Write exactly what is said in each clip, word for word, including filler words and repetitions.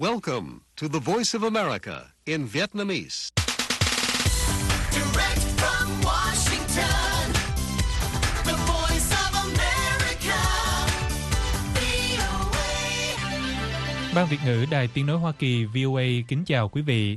Welcome to the Voice of America in Vietnamese. Direct from Washington, the Voice of America, vê o a. Ban Việt ngữ Đài Tiếng nói Hoa Kỳ vê o a kính chào quý vị.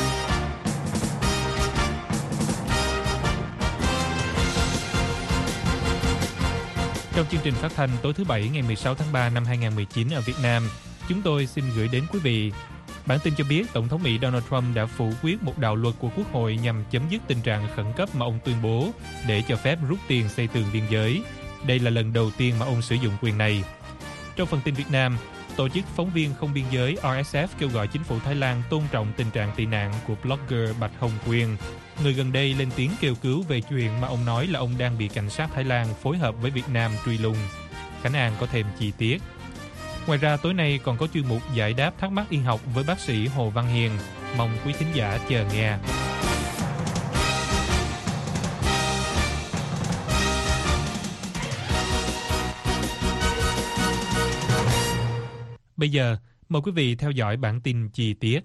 Trong chương trình phát thanh tối thứ Bảy ngày mười sáu tháng ba năm hai nghìn không trăm mười chín ở Việt Nam, chúng tôi xin gửi đến quý vị bản tin cho biết Tổng thống Mỹ Donald Trump đã phủ quyết một đạo luật của Quốc hội nhằm chấm dứt tình trạng khẩn cấp mà ông tuyên bố để cho phép rút tiền xây tường biên giới. Đây là lần đầu tiên mà ông sử dụng quyền này. Trong phần tin Việt Nam, Tổ chức Phóng viên Không Biên giới R S F kêu gọi chính phủ Thái Lan tôn trọng tình trạng tị nạn của blogger Bạch Hồng Quyền, người gần đây lên tiếng kêu cứu về chuyện mà ông nói là ông đang bị cảnh sát Thái Lan phối hợp với Việt Nam truy lùng. Khánh An có thêm chi tiết. Ngoài ra tối nay còn có chuyên mục giải đáp thắc mắc y học với bác sĩ Hồ Văn Hiền. Mong quý thính giả chờ nghe. Bây giờ, mời quý vị theo dõi bản tin chi tiết.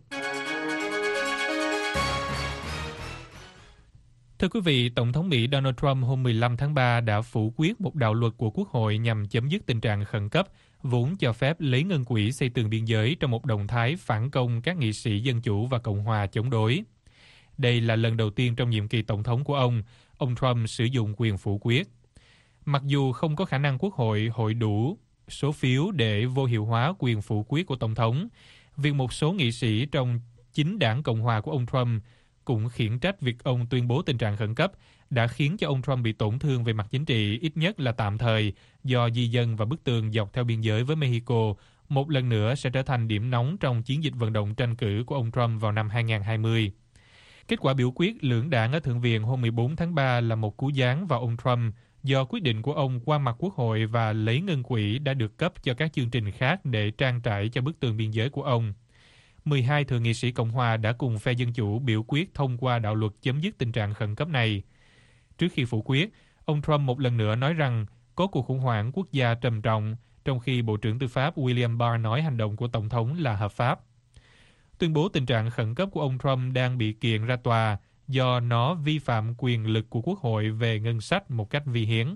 Thưa quý vị, Tổng thống Mỹ Donald Trump hôm mười lăm tháng ba đã phủ quyết một đạo luật của Quốc hội nhằm chấm dứt tình trạng khẩn cấp, vốn cho phép lấy ngân quỹ xây tường biên giới trong một động thái phản công các nghị sĩ Dân Chủ và Cộng Hòa chống đối. Đây là lần đầu tiên trong nhiệm kỳ tổng thống của ông, ông Trump sử dụng quyền phủ quyết. Mặc dù không có khả năng Quốc hội hội đủ số phiếu để vô hiệu hóa quyền phủ quyết của Tổng thống, việc một số nghị sĩ trong chính đảng Cộng Hòa của ông Trump cũng khiển trách việc ông tuyên bố tình trạng khẩn cấp đã khiến cho ông Trump bị tổn thương về mặt chính trị ít nhất là tạm thời do di dân và bức tường dọc theo biên giới với Mexico một lần nữa sẽ trở thành điểm nóng trong chiến dịch vận động tranh cử của ông Trump vào năm hai nghìn không trăm hai mươi. Kết quả biểu quyết lưỡng đảng ở Thượng viện hôm mười bốn tháng ba là một cú giáng vào ông Trump do quyết định của ông qua mặt Quốc hội và lấy ngân quỹ đã được cấp cho các chương trình khác để trang trải cho bức tường biên giới của ông. mười hai thượng nghị sĩ Cộng Hòa đã cùng phe Dân Chủ biểu quyết thông qua đạo luật chấm dứt tình trạng khẩn cấp này. Trước khi phủ quyết, ông Trump một lần nữa nói rằng có cuộc khủng hoảng quốc gia trầm trọng, trong khi Bộ trưởng Tư pháp William Barr nói hành động của Tổng thống là hợp pháp. Tuyên bố tình trạng khẩn cấp của ông Trump đang bị kiện ra tòa do nó vi phạm quyền lực của Quốc hội về ngân sách một cách vi hiến.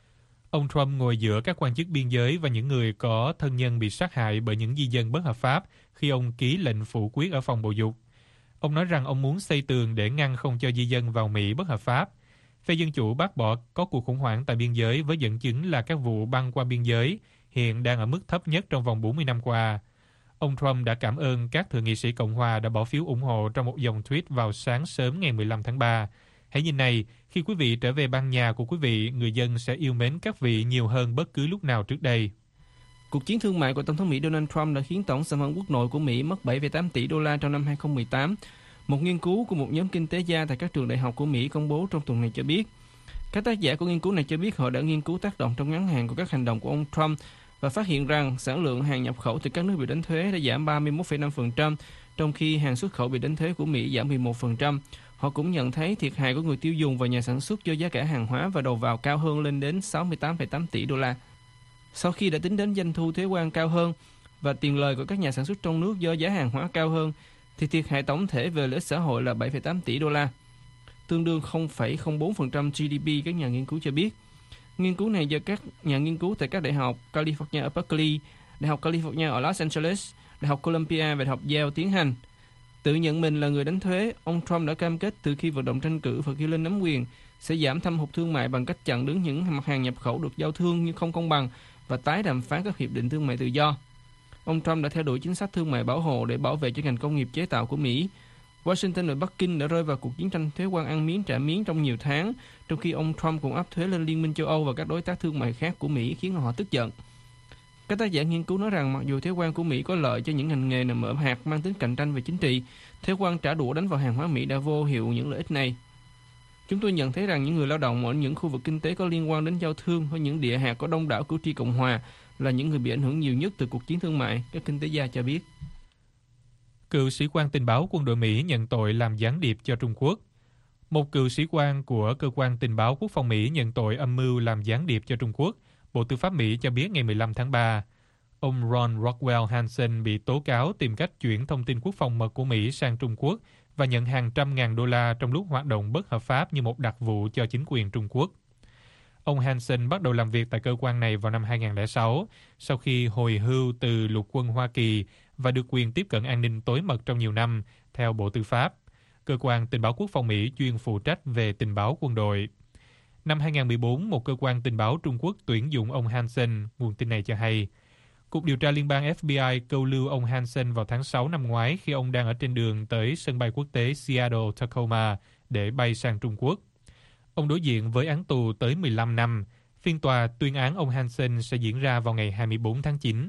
Ông Trump ngồi giữa các quan chức biên giới và những người có thân nhân bị sát hại bởi những di dân bất hợp pháp khi ông ký lệnh phủ quyết ở phòng bầu dục. Ông nói rằng ông muốn xây tường để ngăn không cho di dân vào Mỹ bất hợp pháp. Phe Dân Chủ bác bỏ có cuộc khủng hoảng tại biên giới với dẫn chứng là các vụ băng qua biên giới hiện đang ở mức thấp nhất trong vòng bốn mươi năm qua. Ông Trump đã cảm ơn các thượng nghị sĩ Cộng Hòa đã bỏ phiếu ủng hộ trong một dòng tweet vào sáng sớm ngày mười lăm tháng ba. Hãy nhìn này, khi quý vị trở về ban nhà của quý vị, người dân sẽ yêu mến các vị nhiều hơn bất cứ lúc nào trước đây. Cuộc chiến thương mại của Tổng thống Mỹ Donald Trump đã khiến tổng sản phẩm quốc nội của Mỹ mất bảy phẩy tám tỷ đô la trong năm hai nghìn không trăm mười tám. Một nghiên cứu của một nhóm kinh tế gia tại các trường đại học của Mỹ công bố trong tuần này cho biết, các tác giả của nghiên cứu này cho biết họ đã nghiên cứu tác động trong ngắn hạn của các hành động của ông Trump và phát hiện rằng sản lượng hàng nhập khẩu từ các nước bị đánh thuế đã giảm ba mươi mốt phẩy năm phần trăm, trong khi hàng xuất khẩu bị đánh thuế của Mỹ giảm mười một phần trăm. Họ cũng nhận thấy thiệt hại của người tiêu dùng và nhà sản xuất do giá cả hàng hóa và đầu vào cao hơn lên đến sáu mươi tám phẩy tám tỷ đô la. Sau khi đã tính đến doanh thu thuế quan cao hơn và tiền lời của các nhà sản xuất trong nước do giá hàng hóa cao hơn, thì thiệt hại tổng thể về lợi ích xã hội là bảy phẩy tám tỷ đô la, tương đương không phẩy không bốn phần trăm G D P, các nhà nghiên cứu cho biết. Nghiên cứu này do các nhà nghiên cứu tại các đại học California ở Berkeley, Đại học California ở Los Angeles, Đại học Columbia và Đại học Yale tiến hành. Tự nhận mình là người đánh thuế, ông Trump đã cam kết từ khi vận động tranh cử và khi lên nắm quyền sẽ giảm thâm hụt thương mại bằng cách chặn đứng những mặt hàng nhập khẩu được giao thương như không công bằng và tái đàm phán các hiệp định thương mại tự do. Ông Trump đã theo đuổi chính sách thương mại bảo hộ để bảo vệ cho ngành công nghiệp chế tạo của Mỹ. Washington và Bắc Kinh đã rơi vào cuộc chiến tranh thuế quan ăn miếng trả miếng trong nhiều tháng, trong khi ông Trump cũng áp thuế lên Liên minh châu Âu và các đối tác thương mại khác của Mỹ, khiến họ tức giận. Các tác giả nghiên cứu nói rằng mặc dù thuế quan của Mỹ có lợi cho những ngành nghề nằm ở hạt mang tính cạnh tranh về chính trị, thuế quan trả đũa đánh vào hàng hóa Mỹ đã vô hiệu những lợi ích này. Chúng tôi nhận thấy rằng những người lao động ở những khu vực kinh tế có liên quan đến giao thương với những địa hạt có đông đảo cử tri Cộng hòa là những người bị ảnh hưởng nhiều nhất từ cuộc chiến thương mại, các kinh tế gia cho biết. Cựu sĩ quan tình báo quân đội Mỹ nhận tội làm gián điệp cho Trung Quốc. Một cựu sĩ quan của cơ quan tình báo quốc phòng Mỹ nhận tội âm mưu làm gián điệp cho Trung Quốc, Bộ Tư pháp Mỹ cho biết ngày mười lăm tháng ba. Ông Ron Rockwell Hansen bị tố cáo tìm cách chuyển thông tin quốc phòng mật của Mỹ sang Trung Quốc và nhận hàng trăm ngàn đô la trong lúc hoạt động bất hợp pháp như một đặc vụ cho chính quyền Trung Quốc. Ông Hansen bắt đầu làm việc tại cơ quan này vào năm hai không không sáu, sau khi hồi hưu từ lục quân Hoa Kỳ và được quyền tiếp cận an ninh tối mật trong nhiều năm, theo Bộ Tư pháp, cơ quan tình báo quốc phòng Mỹ chuyên phụ trách về tình báo quân đội. Năm hai không một bốn, một cơ quan tình báo Trung Quốc tuyển dụng ông Hansen, nguồn tin này cho hay. Cục điều tra liên bang F B I câu lưu ông Hansen vào tháng sáu năm ngoái khi ông đang ở trên đường tới sân bay quốc tế Seattle-Tacoma để bay sang Trung Quốc. Ông đối diện với án tù tới mười lăm năm. Phiên tòa tuyên án ông Hansen sẽ diễn ra vào ngày hai mươi bốn tháng chín.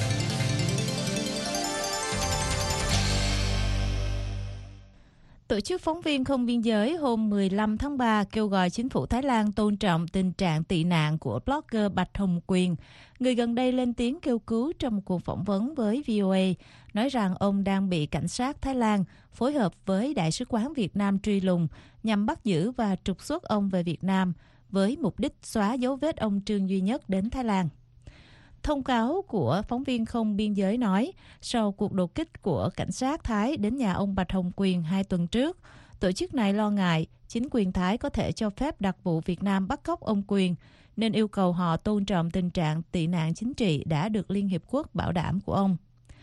Tổ chức Phóng viên Không Biên Giới hôm mười lăm tháng ba kêu gọi chính phủ Thái Lan tôn trọng tình trạng tị nạn của blogger Bạch Hồng Quyền, người gần đây lên tiếng kêu cứu trong một cuộc phỏng vấn với vê o a, nói rằng ông đang bị cảnh sát Thái Lan phối hợp với Đại sứ quán Việt Nam truy lùng nhằm bắt giữ và trục xuất ông về Việt Nam với mục đích xóa dấu vết ông Trương Duy Nhất đến Thái Lan. Thông cáo của Phóng viên Không Biên Giới nói, sau cuộc đột kích của cảnh sát Thái đến nhà ông Bạch Hồng Quyền hai tuần trước, tổ chức này lo ngại chính quyền Thái có thể cho phép đặc vụ Việt Nam bắt cóc ông Quyền, nên yêu cầu họ tôn trọng tình trạng tị nạn chính trị đã được Liên Hiệp Quốc bảo đảm của ông.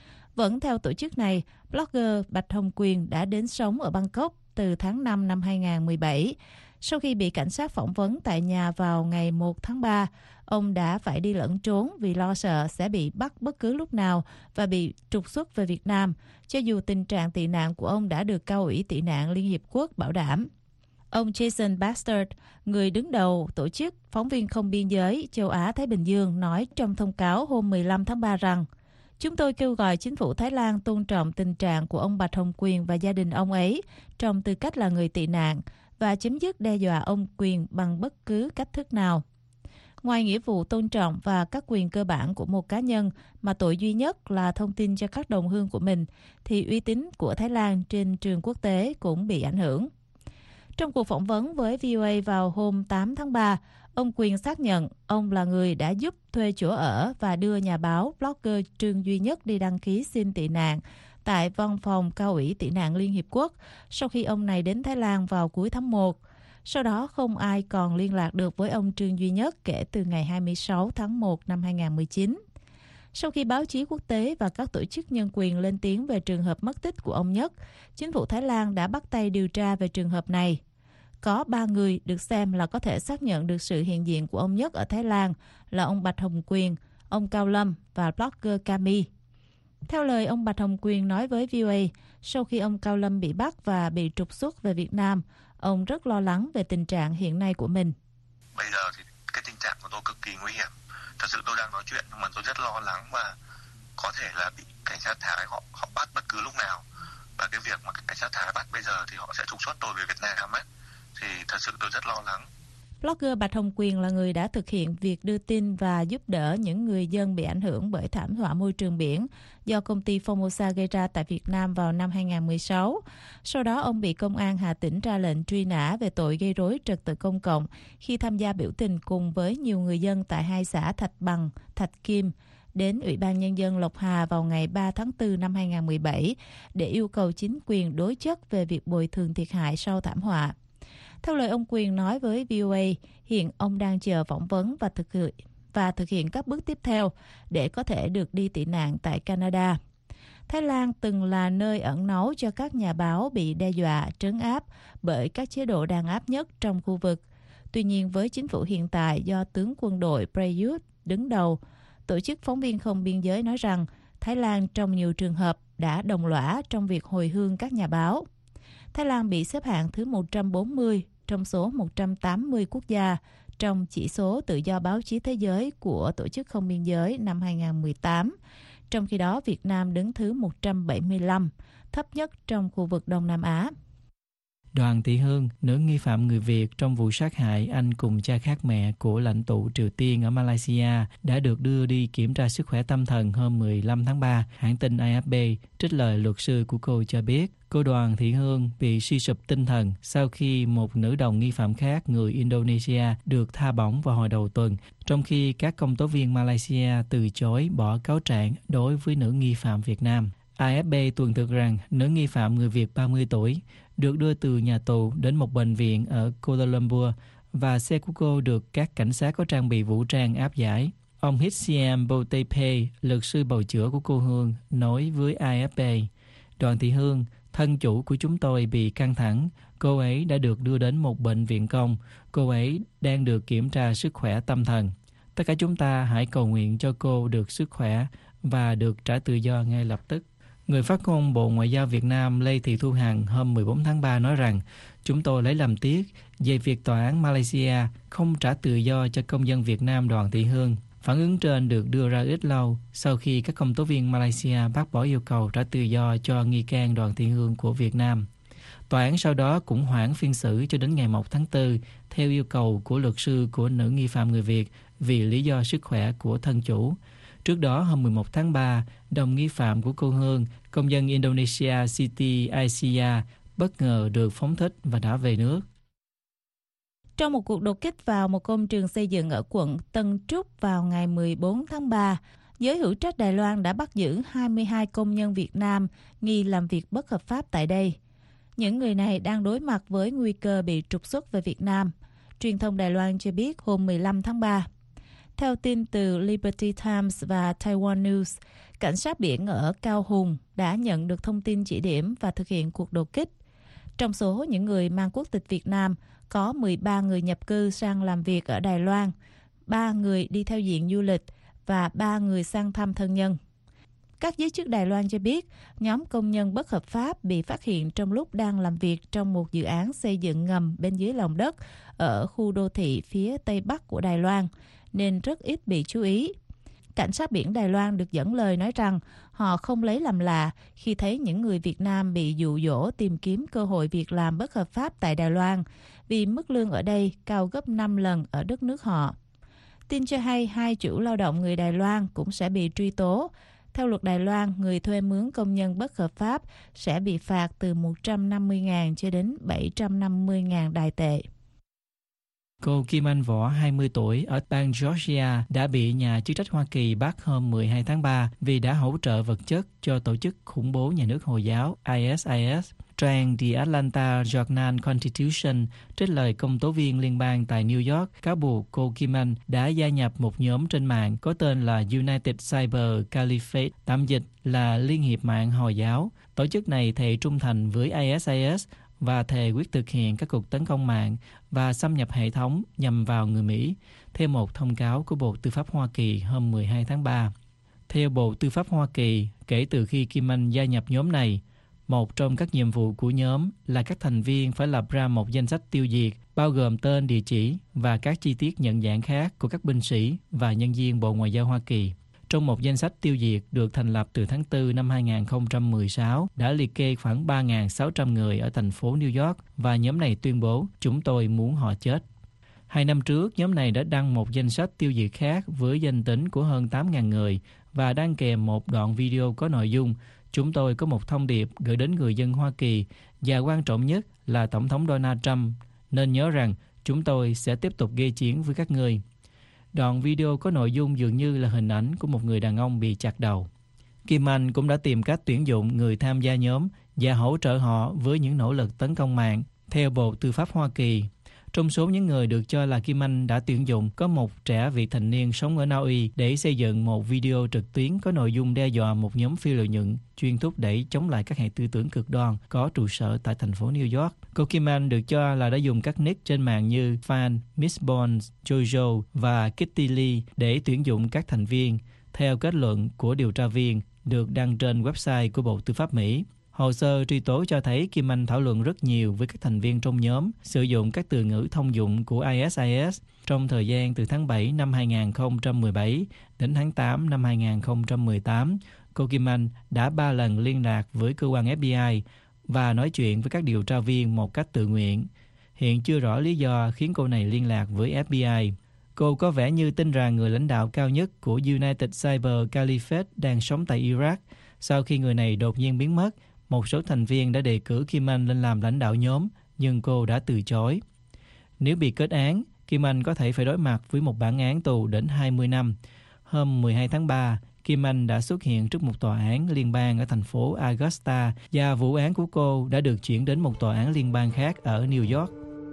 Vẫn theo tổ chức này, blogger Bạch Hồng Quyền đã đến sống ở Bangkok từ tháng năm năm hai không một bảy. Sau khi bị cảnh sát phỏng vấn tại nhà vào ngày một tháng ba, ông đã phải đi lẫn trốn vì lo sợ sẽ bị bắt bất cứ lúc nào và bị trục xuất về Việt Nam, cho dù tình trạng tị nạn của ông đã được Cao ủy tị nạn Liên Hiệp Quốc bảo đảm. Ông Jason Bastard, người đứng đầu tổ chức Phóng viên Không Biên Giới châu Á-Thái Bình Dương, nói trong thông cáo hôm mười lăm tháng ba rằng: "Chúng tôi kêu gọi chính phủ Thái Lan tôn trọng tình trạng của ông Bạch Hồng Quyền và gia đình ông ấy trong tư cách là người tị nạn và chấm dứt đe dọa ông Quyền bằng bất cứ cách thức nào." Ngoài nghĩa vụ tôn trọng và các quyền cơ bản của một cá nhân mà tội duy nhất là thông tin cho các đồng hương của mình, thì uy tín của Thái Lan trên trường quốc tế cũng bị ảnh hưởng. Trong cuộc phỏng vấn với vê o a vào hôm tám tháng ba, ông Quyền xác nhận ông là người đã giúp thuê chỗ ở và đưa nhà báo blogger Trương Duy Nhất đi đăng ký xin tị nạn tại văn phòng Cao ủy tị nạn Liên Hiệp Quốc sau khi ông này đến Thái Lan vào cuối tháng một. Sau đó không ai còn liên lạc được với ông Trương Duy Nhất kể từ ngày hai mươi sáu tháng một năm hai không một chín. Sau khi báo chí quốc tế và các tổ chức nhân quyền lên tiếng về trường hợp mất tích của ông Nhất, chính phủ Thái Lan đã bắt tay điều tra về trường hợp này. Có ba người được xem là có thể xác nhận được sự hiện diện của ông Nhất ở Thái Lan là ông Bạch Hồng Quyền, ông Cao Lâm và blogger Cami. Theo lời ông Bạch Hồng Quyền nói với vê o a, sau khi ông Cao Lâm bị bắt và bị trục xuất về Việt Nam, ông rất lo lắng về tình trạng hiện nay của mình. Bây giờ thì cái tình trạng của tôi cực kỳ nguy hiểm. Thật sự tôi đang nói chuyện nhưng mà tôi rất lo lắng và có thể là bị cảnh sát Thái họ họ bắt bất cứ lúc nào. Và cái việc mà cảnh sát Thái bắt bây giờ thì họ sẽ trục xuất tôi về Việt Nam ấy. Thì thật sự tôi rất lo lắng. Blogger Bạch Hồng Quyền là người đã thực hiện việc đưa tin và giúp đỡ những người dân bị ảnh hưởng bởi thảm họa môi trường biển do công ty Formosa gây ra tại Việt Nam vào năm hai không một sáu. Sau đó, ông bị công an Hà Tĩnh ra lệnh truy nã về tội gây rối trật tự công cộng khi tham gia biểu tình cùng với nhiều người dân tại hai xã Thạch Bằng, Thạch Kim đến Ủy ban Nhân dân Lộc Hà vào ngày ba tháng tư năm hai không một bảy để yêu cầu chính quyền đối chất về việc bồi thường thiệt hại sau thảm họa. Theo lời ông Quyền nói với vê o a, hiện ông đang chờ phỏng vấn và thực hiện, và thực hiện các bước tiếp theo để có thể được đi tị nạn tại Canada. Thái Lan từng là nơi ẩn náu cho các nhà báo bị đe dọa, trấn áp bởi các chế độ đàn áp nhất trong khu vực. Tuy nhiên, với chính phủ hiện tại do tướng quân đội Prayut đứng đầu, tổ chức Phóng viên Không Biên Giới nói rằng Thái Lan trong nhiều trường hợp đã đồng lõa trong việc hồi hương các nhà báo. Thái Lan bị xếp hạng thứ một trăm bốn mươi trong số một trăm tám mươi quốc gia trong chỉ số tự do báo chí thế giới của Tổ chức Không Biên Giới năm hai không một tám. Trong khi đó, Việt Nam đứng thứ một trăm bảy mươi lăm, thấp nhất trong khu vực Đông Nam Á. Đoàn Thị Hương, nữ nghi phạm người Việt trong vụ sát hại anh cùng cha khác mẹ của lãnh tụ Triều Tiên ở Malaysia, đã được đưa đi kiểm tra sức khỏe tâm thần hôm mười lăm tháng ba. Hãng tin A F P trích lời luật sư của cô cho biết, cô Đoàn Thị Hương bị suy sụp tinh thần sau khi một nữ đồng nghi phạm khác người Indonesia được tha bổng vào hồi đầu tuần, trong khi các công tố viên Malaysia từ chối bỏ cáo trạng đối với nữ nghi phạm Việt Nam. A F P tuần thực rằng nữ nghi phạm người Việt ba mươi tuổi được đưa từ nhà tù đến một bệnh viện ở Kuala Lumpur và xe của cô được các cảnh sát có trang bị vũ trang áp giải. Ông Hitsiam Botepe, luật sư bào chữa của cô Hương, nói với A F P, Đoàn Thị Hương, thân chủ của chúng tôi bị căng thẳng. Cô ấy đã được đưa đến một bệnh viện công. Cô ấy đang được kiểm tra sức khỏe tâm thần. Tất cả chúng ta hãy cầu nguyện cho cô được sức khỏe và được trả tự do ngay lập tức. Người phát ngôn Bộ Ngoại giao Việt Nam Lê Thị Thu Hằng hôm mười bốn tháng ba nói rằng chúng tôi lấy làm tiếc về việc tòa án Malaysia không trả tự do cho công dân Việt Nam Đoàn Thị Hương. Phản ứng trên được đưa ra ít lâu sau khi các công tố viên Malaysia bác bỏ yêu cầu trả tự do cho nghi can Đoàn Thị Hương của Việt Nam. Tòa án sau đó cũng hoãn phiên xử cho đến ngày một tháng tư theo yêu cầu của luật sư của nữ nghi phạm người Việt vì lý do sức khỏe của thân chủ. Trước đó, hôm mười một tháng ba, đồng nghi phạm của cô Hương, công dân Indonesia Siti Aisyah, bất ngờ được phóng thích và đã về nước. Trong một cuộc đột kích vào một công trường xây dựng ở quận Tân Trúc vào ngày mười bốn tháng ba, giới hữu trách Đài Loan đã bắt giữ hai mươi hai công nhân Việt Nam nghi làm việc bất hợp pháp tại đây. Những người này đang đối mặt với nguy cơ bị trục xuất về Việt Nam. Truyền thông Đài Loan cho biết hôm mười lăm tháng ba. Theo tin từ Liberty Times và Taiwan News, cảnh sát biển ở Cao Hùng đã nhận được thông tin chỉ điểm và thực hiện cuộc đột kích. Trong số những người mang quốc tịch Việt Nam, có mười ba người nhập cư sang làm việc ở Đài Loan, ba người đi theo diện du lịch và ba người sang thăm thân nhân. Các giới chức Đài Loan cho biết, nhóm công nhân bất hợp pháp bị phát hiện trong lúc đang làm việc trong một dự án xây dựng ngầm bên dưới lòng đất ở khu đô thị phía tây bắc của Đài Loan, nên rất ít bị chú ý. Cảnh sát biển Đài Loan được dẫn lời nói rằng họ không lấy làm lạ khi thấy những người Việt Nam bị dụ dỗ tìm kiếm cơ hội việc làm bất hợp pháp tại Đài Loan, vì mức lương ở đây cao gấp năm lần ở đất nước họ. Tin cho hay hai chủ lao động người Đài Loan cũng sẽ bị truy tố. Theo luật Đài Loan, người thuê mướn công nhân bất hợp pháp sẽ bị phạt từ một trăm năm mươi nghìn cho đến bảy trăm năm mươi nghìn đài tệ. Cô Kim Anh Võ, hai mươi tuổi, ở bang Georgia đã bị nhà chức trách Hoa Kỳ bắt hôm mười hai tháng ba vì đã hỗ trợ vật chất cho tổ chức khủng bố nhà nước Hồi giáo I S I S. Trang The Atlanta Journal-Constitution trích lời công tố viên liên bang tại New York cáo buộc cô Kim Anh đã gia nhập một nhóm trên mạng có tên là United Cyber Caliphate, tạm dịch là Liên hiệp mạng Hồi giáo. Tổ chức này thề trung thành với I S I S và thề quyết thực hiện các cuộc tấn công mạng và xâm nhập hệ thống nhằm vào người Mỹ, theo một thông cáo của Bộ Tư pháp Hoa Kỳ hôm mười hai tháng ba. Theo Bộ Tư pháp Hoa Kỳ, kể từ khi Kim Anh gia nhập nhóm này, một trong các nhiệm vụ của nhóm là các thành viên phải lập ra một danh sách tiêu diệt, bao gồm tên, địa chỉ và các chi tiết nhận dạng khác của các binh sĩ và nhân viên Bộ Ngoại giao Hoa Kỳ. Trong một danh sách tiêu diệt được thành lập từ tháng tư năm hai nghìn không trăm mười sáu, đã liệt kê khoảng ba nghìn sáu trăm người ở thành phố New York và nhóm này tuyên bố chúng tôi muốn họ chết. Hai năm trước, nhóm này đã đăng một danh sách tiêu diệt khác với danh tính của hơn tám nghìn người và đăng kèm một đoạn video có nội dung chúng tôi có một thông điệp gửi đến người dân Hoa Kỳ và quan trọng nhất là Tổng thống Donald Trump, nên nhớ rằng chúng tôi sẽ tiếp tục gây chiến với các ngươi. Đoạn video có nội dung dường như là hình ảnh của một người đàn ông bị chặt đầu. Kim Anh cũng đã tìm cách tuyển dụng người tham gia nhóm và hỗ trợ họ với những nỗ lực tấn công mạng, theo Bộ Tư pháp Hoa Kỳ. Trong số những người được cho là Kim Anh đã tuyển dụng, có một trẻ vị thành niên sống ở Na Uy để xây dựng một video trực tuyến có nội dung đe dọa một nhóm phi lợi nhuận chuyên thúc đẩy chống lại các hệ tư tưởng cực đoan có trụ sở tại thành phố New York. Cô Kim Anh được cho là đã dùng các nick trên mạng như Fan, Miss Bones, Jojo và Kitty Lee để tuyển dụng các thành viên, theo kết luận của điều tra viên được đăng trên website của Bộ Tư pháp Mỹ. Hồ sơ truy tố cho thấy Kim Anh thảo luận rất nhiều với các thành viên trong nhóm, sử dụng các từ ngữ thông dụng của I S I S trong thời gian từ tháng bảy năm hai nghìn không trăm mười bảy đến tháng tám năm hai nghìn không trăm mười tám. Cô Kim Anh đã ba lần liên lạc với cơ quan F B I, và nói chuyện với các điều tra viên một cách tự nguyện. Hiện chưa rõ lý do khiến cô này liên lạc với ép bê i. Cô có vẻ như tin rằng người lãnh đạo cao nhất của United Cyber Caliphate đang sống tại Iraq. Sau khi người này đột nhiên biến mất, một số thành viên đã đề cử Kim Anh lên làm lãnh đạo nhóm, nhưng cô đã từ chối. Nếu bị kết án, Kim Anh có thể phải đối mặt với một bản án tù đến hai mươi năm. Hôm mười hai tháng ba, Kim Anh đã xuất hiện trước một tòa án liên bang ở thành phố Augusta và vụ án của cô đã được chuyển đến một tòa án liên bang khác ở New York.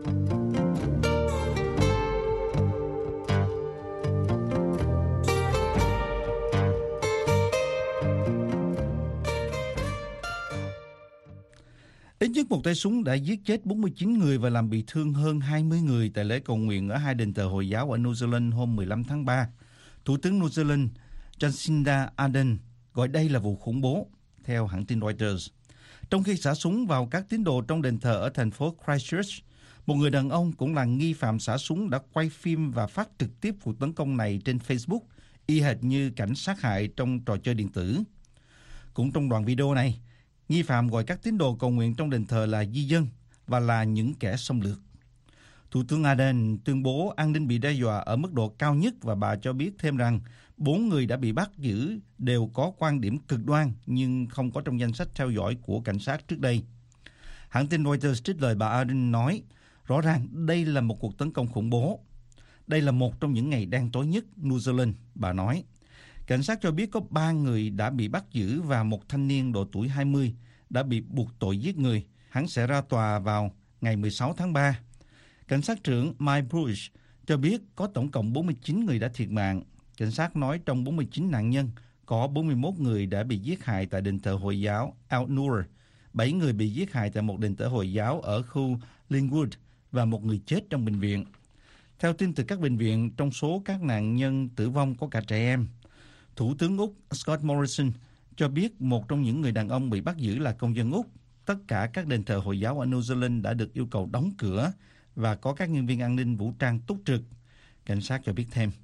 Ít nhất một tay súng đã giết chết bốn mươi chín người và làm bị thương hơn hai mươi người tại lễ cầu nguyện ở hai đền thờ Hồi giáo ở New Zealand hôm mười lăm tháng ba. Thủ tướng New Zealand Jacinda Ardern gọi đây là vụ khủng bố, theo hãng tin Reuters. Trong khi xả súng vào các tín đồ trong đền thờ ở thành phố Christchurch, một người đàn ông cũng là nghi phạm xả súng đã quay phim và phát trực tiếp vụ tấn công này trên Facebook, y hệt như cảnh sát hại trong trò chơi điện tử. Cũng trong đoạn video này, nghi phạm gọi các tín đồ cầu nguyện trong đền thờ là di dân và là những kẻ xâm lược. Thủ tướng Ardern tuyên bố an ninh bị đe dọa ở mức độ cao nhất và bà cho biết thêm rằng bốn người đã bị bắt giữ đều có quan điểm cực đoan nhưng không có trong danh sách theo dõi của cảnh sát trước đây. Hãng tin Reuters trích lời bà Ardern nói, rõ ràng đây là một cuộc tấn công khủng bố. Đây là một trong những ngày đen tối nhất New Zealand, bà nói. Cảnh sát cho biết có ba người đã bị bắt giữ và một thanh niên độ tuổi hai mươi đã bị buộc tội giết người. Hắn sẽ ra tòa vào ngày mười sáu tháng ba. Cảnh sát trưởng Mike Bruce cho biết có tổng cộng bốn mươi chín người đã thiệt mạng. Cảnh sát nói trong bốn mươi chín nạn nhân, có bốn mươi mốt người đã bị giết hại tại đền thờ Hồi giáo Al-Nur, bảy người bị giết hại tại một đền thờ Hồi giáo ở khu Linwood và một người chết trong bệnh viện. Theo tin từ các bệnh viện, trong số các nạn nhân tử vong có cả trẻ em. Thủ tướng Úc Scott Morrison cho biết một trong những người đàn ông bị bắt giữ là công dân Úc. Tất cả các đền thờ Hồi giáo ở New Zealand đã được yêu cầu đóng cửa và có các nhân viên an ninh vũ trang túc trực, cảnh sát cho biết thêm.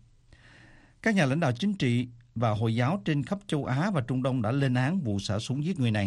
Các nhà lãnh đạo chính trị và Hồi giáo trên khắp châu Á và Trung Đông đã lên án vụ xả súng giết người này.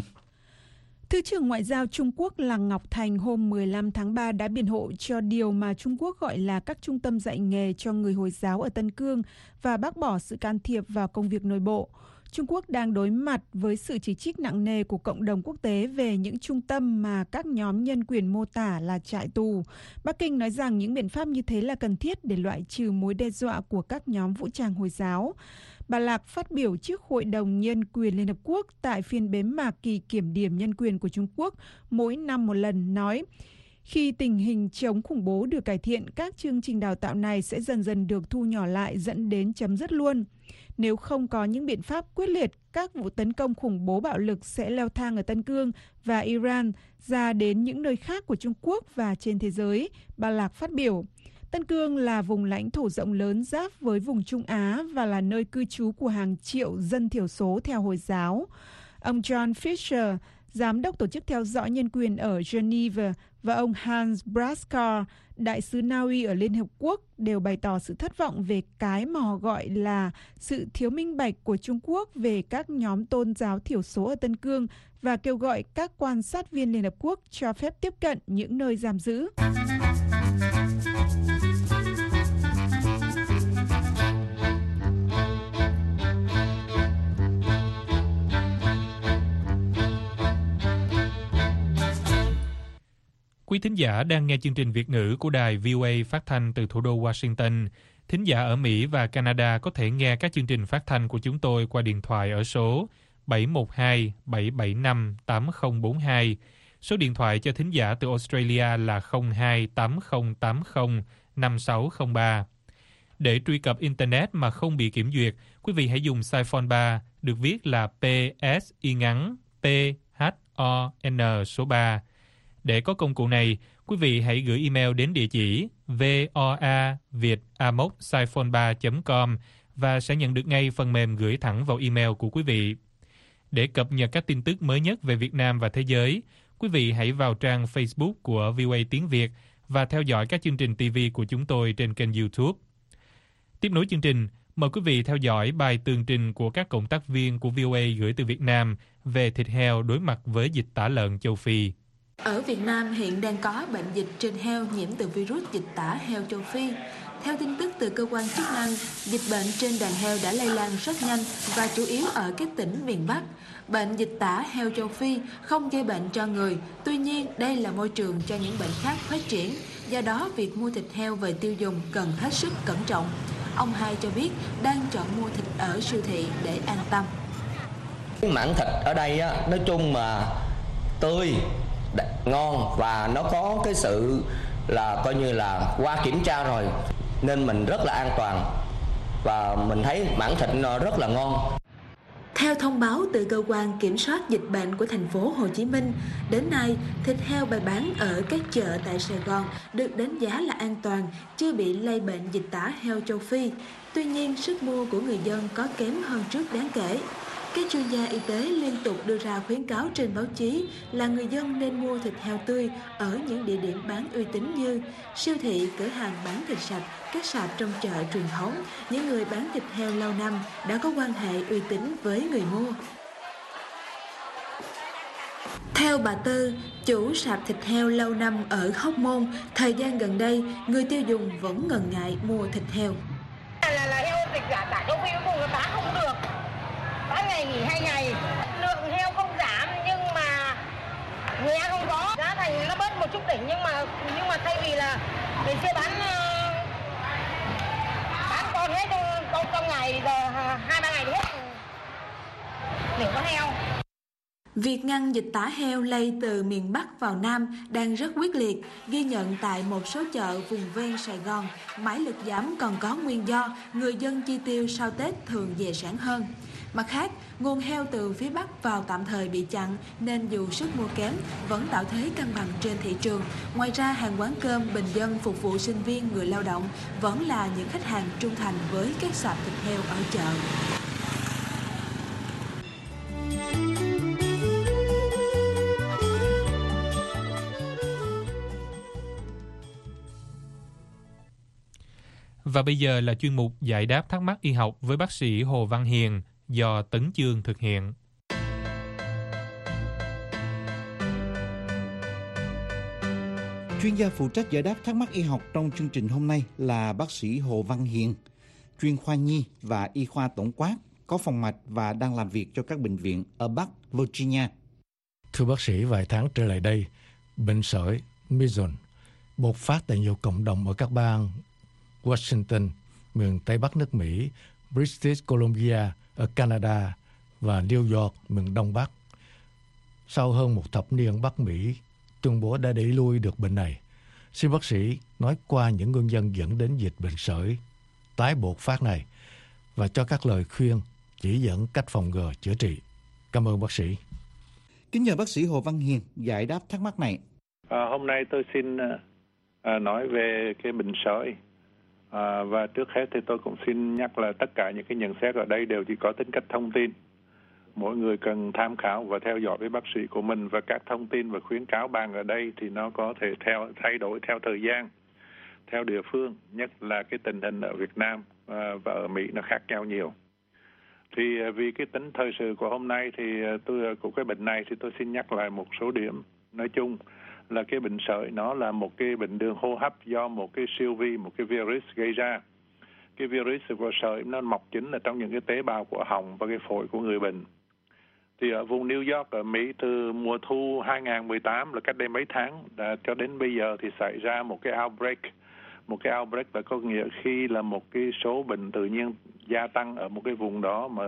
Thứ trưởng Ngoại giao Trung Quốc Lăng Ngọc Thành hôm mười lăm tháng ba đã biện hộ cho điều mà Trung Quốc gọi là các trung tâm dạy nghề cho người Hồi giáo ở Tân Cương và bác bỏ sự can thiệp vào công việc nội bộ. Trung Quốc đang đối mặt với sự chỉ trích nặng nề của cộng đồng quốc tế về những trung tâm mà các nhóm nhân quyền mô tả là trại tù. Bắc Kinh nói rằng những biện pháp như thế là cần thiết để loại trừ mối đe dọa của các nhóm vũ trang Hồi giáo. Bà Lạc phát biểu trước Hội đồng Nhân quyền Liên Hợp Quốc tại phiên bế mạc kỳ kiểm điểm nhân quyền của Trung Quốc mỗi năm một lần, nói khi tình hình chống khủng bố được cải thiện, các chương trình đào tạo này sẽ dần dần được thu nhỏ lại dẫn đến chấm dứt luôn. Nếu không có những biện pháp quyết liệt, các vụ tấn công khủng bố bạo lực sẽ leo thang ở Tân Cương và Iran ra đến những nơi khác của Trung Quốc và trên thế giới, bà Lạc phát biểu. Tân Cương là vùng lãnh thổ rộng lớn giáp với vùng Trung Á và là nơi cư trú của hàng triệu dân thiểu số theo Hồi giáo. Ông John Fisher, giám đốc tổ chức theo dõi nhân quyền ở Geneva, và ông Hans Braskar, đại sứ Na Uy ở Liên Hợp Quốc, đều bày tỏ sự thất vọng về cái mà họ gọi là sự thiếu minh bạch của Trung Quốc về các nhóm tôn giáo thiểu số ở Tân Cương và kêu gọi các quan sát viên Liên Hợp Quốc cho phép tiếp cận những nơi giam giữ. Quý thính giả đang nghe chương trình Việt ngữ của đài vê o a phát thanh từ thủ đô Washington. Thính giả ở Mỹ và Canada có thể nghe các chương trình phát thanh của chúng tôi qua điện thoại ở số bảy một hai bảy bảy năm tám không bốn hai. Số điện thoại cho thính giả từ Australia là không hai tám không tám không năm sáu không ba. Để truy cập Internet mà không bị kiểm duyệt, quý vị hãy dùng Siphon ba, được viết là P S I ngắn P H O N số ba. Để có công cụ này, quý vị hãy gửi email đến địa chỉ voa việt a m o c siphon ba chấm com và sẽ nhận được ngay phần mềm gửi thẳng vào email của quý vị. Để cập nhật các tin tức mới nhất về Việt Nam và thế giới, quý vị hãy vào trang Facebook của vê o a Tiếng Việt và theo dõi các chương trình ti vi của chúng tôi trên kênh YouTube. Tiếp nối chương trình, Mời quý vị theo dõi bài tường trình của các cộng tác viên của vê o a gửi từ Việt Nam về thịt heo đối mặt với dịch tả lợn châu Phi. Ở Việt Nam hiện đang có bệnh dịch trên heo nhiễm từ virus dịch tả heo châu Phi. Theo tin tức từ cơ quan chức năng, dịch bệnh trên đàn heo đã lây lan rất nhanh và chủ yếu ở các tỉnh miền Bắc. Bệnh dịch tả heo châu Phi không gây bệnh cho người, tuy nhiên đây là môi trường cho những bệnh khác phát triển. Do đó, việc mua thịt heo về tiêu dùng cần hết sức cẩn trọng. Ông Hai cho biết đang chọn mua thịt ở siêu thị để an tâm. Mảng thịt ở đây á, nói chung mà tươi, ngon và nó có cái sự là coi như là qua kiểm tra rồi nên mình rất là an toàn và mình thấy mảng thịt nó rất là ngon. Theo thông báo từ cơ quan kiểm soát dịch bệnh của thành phố Hồ Chí Minh, đến nay thịt heo bày bán ở các chợ tại Sài Gòn được đánh giá là an toàn, chưa bị lây bệnh dịch tả heo châu Phi. Tuy nhiên, sức mua của người dân có kém hơn trước đáng kể. Các chuyên gia y tế liên tục đưa ra khuyến cáo trên báo chí là người dân nên mua thịt heo tươi ở những địa điểm bán uy tín như siêu thị, cửa hàng bán thịt sạch, các sạp trong chợ truyền thống, những người bán thịt heo lâu năm đã có quan hệ uy tín với người mua. Theo bà Tư, chủ sạp thịt heo lâu năm ở Hóc Môn, thời gian gần đây, người tiêu dùng vẫn ngần ngại mua thịt heo. Là, là heo dịch giả tả châu Phi cuối cùng nó bán không được. Bán ngày nghỉ hai ngày, lượng heo không giảm nhưng mà người ăn không có, giá thành nó bớt một chút đỉnh nhưng mà nhưng mà thay vì là mình sẽ bán bán con hết trong, trong, trong ngày giờ hai ba ngày thì hết nửa con heo. Việc ngăn dịch tả heo lây từ miền Bắc vào Nam đang rất quyết liệt, ghi nhận tại một số chợ vùng ven Sài Gòn. Mãi lực giảm còn có nguyên do người dân chi tiêu sau Tết thường dè sẻn hơn. Mặt khác, nguồn heo từ phía Bắc vào tạm thời bị chặn nên dù sức mua kém vẫn tạo thế cân bằng trên thị trường. Ngoài ra, hàng quán cơm, bình dân phục vụ sinh viên, người lao động vẫn là những khách hàng trung thành với các sạp thịt heo ở chợ. Và bây giờ là chuyên mục giải đáp thắc mắc y học với bác sĩ Hồ Văn Hiền do Tấn Chương thực hiện. Chuyên gia phụ trách giải đáp thắc mắc y học trong chương trình hôm nay là bác sĩ Hồ Văn Hiền, chuyên khoa nhi và y khoa tổng quát, có phòng mạch và đang làm việc cho các bệnh viện ở Bắc Virginia. Thưa bác sĩ, vài tháng trở lại đây, bệnh sởi measles bộc phát tại nhiều cộng đồng ở các bang Washington, miền Tây Bắc nước Mỹ, British Columbia ở Canada và New York, miền Đông Bắc. Sau hơn một thập niên Bắc Mỹ tuyên bố đã đẩy lui được bệnh này, xin bác sĩ nói qua những nguyên nhân dẫn đến dịch bệnh sởi tái bộc phát này và cho các lời khuyên chỉ dẫn cách phòng ngừa chữa trị. Cảm ơn bác sĩ. Kính nhờ bác sĩ Hồ Văn Hiền giải đáp thắc mắc này. À, hôm nay tôi xin à, nói về cái bệnh sởi. À, và trước hết thì tôi cũng xin nhắc là tất cả những cái nhận xét ở đây đều chỉ có tính cách thông tin. Mỗi người cần tham khảo và theo dõi với bác sĩ của mình, và các thông tin và khuyến cáo bàn ở đây thì nó có thể theo thay đổi theo thời gian, theo địa phương, nhất là cái tình hình ở Việt Nam à, và ở Mỹ nó khác nhau nhiều. Thì vì cái tính thời sự của hôm nay thì tôi của cái bệnh này thì tôi xin nhắc lại một số điểm. Nói chung là cái bệnh sởi nó là một cái bệnh đường hô hấp do một cái siêu vi, một cái virus gây ra. Cái virus của sởi nó mọc chính là trong những cái tế bào của họng và cái phổi của người bệnh. Thì ở vùng New York ở Mỹ từ mùa thu hai không một tám là cách đây mấy tháng đã, cho đến bây giờ thì xảy ra một cái outbreak. Một cái outbreak là có nghĩa khi là một cái số bệnh tự nhiên gia tăng ở một cái vùng đó mà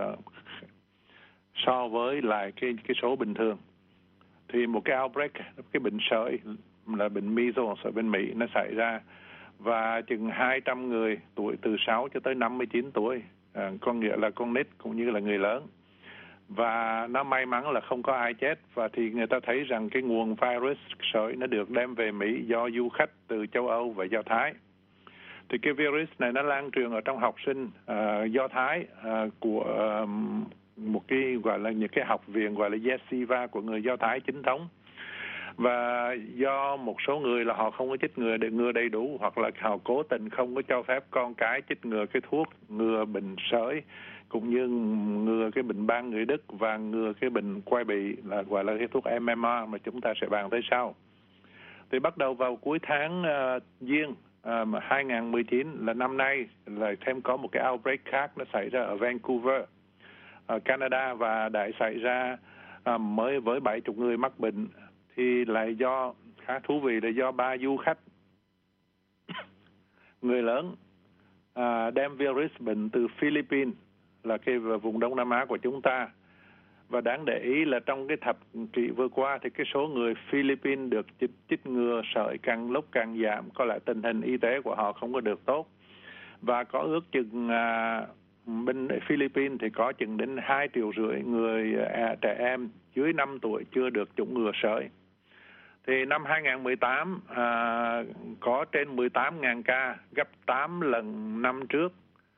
so với lại cái cái số bình thường. Thì một cái outbreak, cái bệnh sởi là bệnh measles ở bên Mỹ nó xảy ra, và chừng hai trăm người tuổi từ sáu cho tới năm mươi chín tuổi, à, có nghĩa là con nít cũng như là người lớn. Và nó may mắn là không có ai chết, và thì người ta thấy rằng cái nguồn virus sởi nó được đem về Mỹ do du khách từ châu Âu và Do Thái. Thì cái virus này nó lan truyền ở trong học sinh uh, Do Thái uh, của uh, một cái gọi là những cái học viện gọi là yeshiva của người Do Thái chính thống. Và do một số người là họ không có chích ngừa để ngừa đầy đủ, hoặc là họ cố tình không có cho phép con cái chích ngừa cái thuốc ngừa bệnh sởi, cũng như ngừa cái bệnh ban người Đức và ngừa cái bệnh quai bị, là gọi là cái thuốc em em a mà chúng ta sẽ bàn tới sau. Thì bắt đầu vào cuối tháng uh, Giêng uh, hai không một chín là năm nay, là thêm có một cái outbreak khác nó xảy ra ở Vancouver, ở Canada, và đã xảy ra uh, mới với bảy mươi người mắc bệnh. Thì lại do, khá thú vị là do ba du khách người lớn uh, đem virus bệnh từ Philippines, là cái vùng Đông Nam Á của chúng ta. Và đáng để ý là trong cái thập kỷ vừa qua thì cái số người Philippines được chích, chích ngừa sởi càng lúc càng giảm, có lẽ tình hình y tế của họ không có được tốt. Và có ước chừng à, bên Philippines thì có chừng đến hai triệu rưỡi người à, trẻ em dưới năm tuổi chưa được chủng ngừa sởi. Thì năm hai không một tám à, có trên mười tám nghìn ca, gấp tám lần năm trước.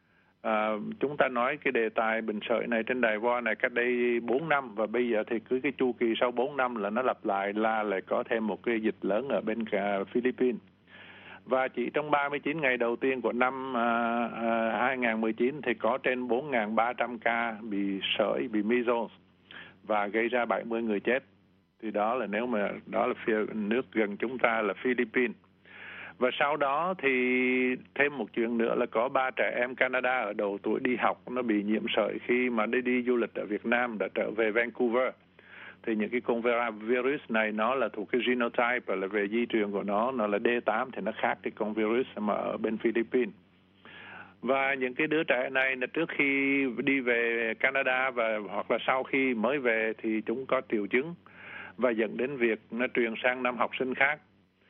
À, chúng ta nói cái đề tài bệnh sởi này trên đài voa này cách đây bốn năm, và bây giờ thì cứ cái chu kỳ sau bốn năm là nó lặp lại, là lại có thêm một cái dịch lớn ở bên cả Philippines. Và chỉ trong ba mươi chín ngày đầu tiên của năm à, à, hai không một chín thì có trên bốn nghìn ba trăm ca bị sởi, bị measles, và gây ra bảy mươi người chết. Thì đó là nếu mà đó là phía nước gần chúng ta là Philippines. Và sau đó thì thêm một chuyện nữa là có ba trẻ em Canada ở đầu tuổi đi học nó bị nhiễm sởi khi mà đi đi du lịch ở Việt Nam, đã trở về Vancouver. Thì những cái con virus này nó là thuộc cái genotype, là về di truyền của nó, nó là D tám, thì nó khác cái con virus mà ở bên Philippines. Và những cái đứa trẻ này là trước khi đi về Canada và hoặc là sau khi mới về thì chúng có triệu chứng, và dẫn đến việc nó truyền sang năm học sinh khác.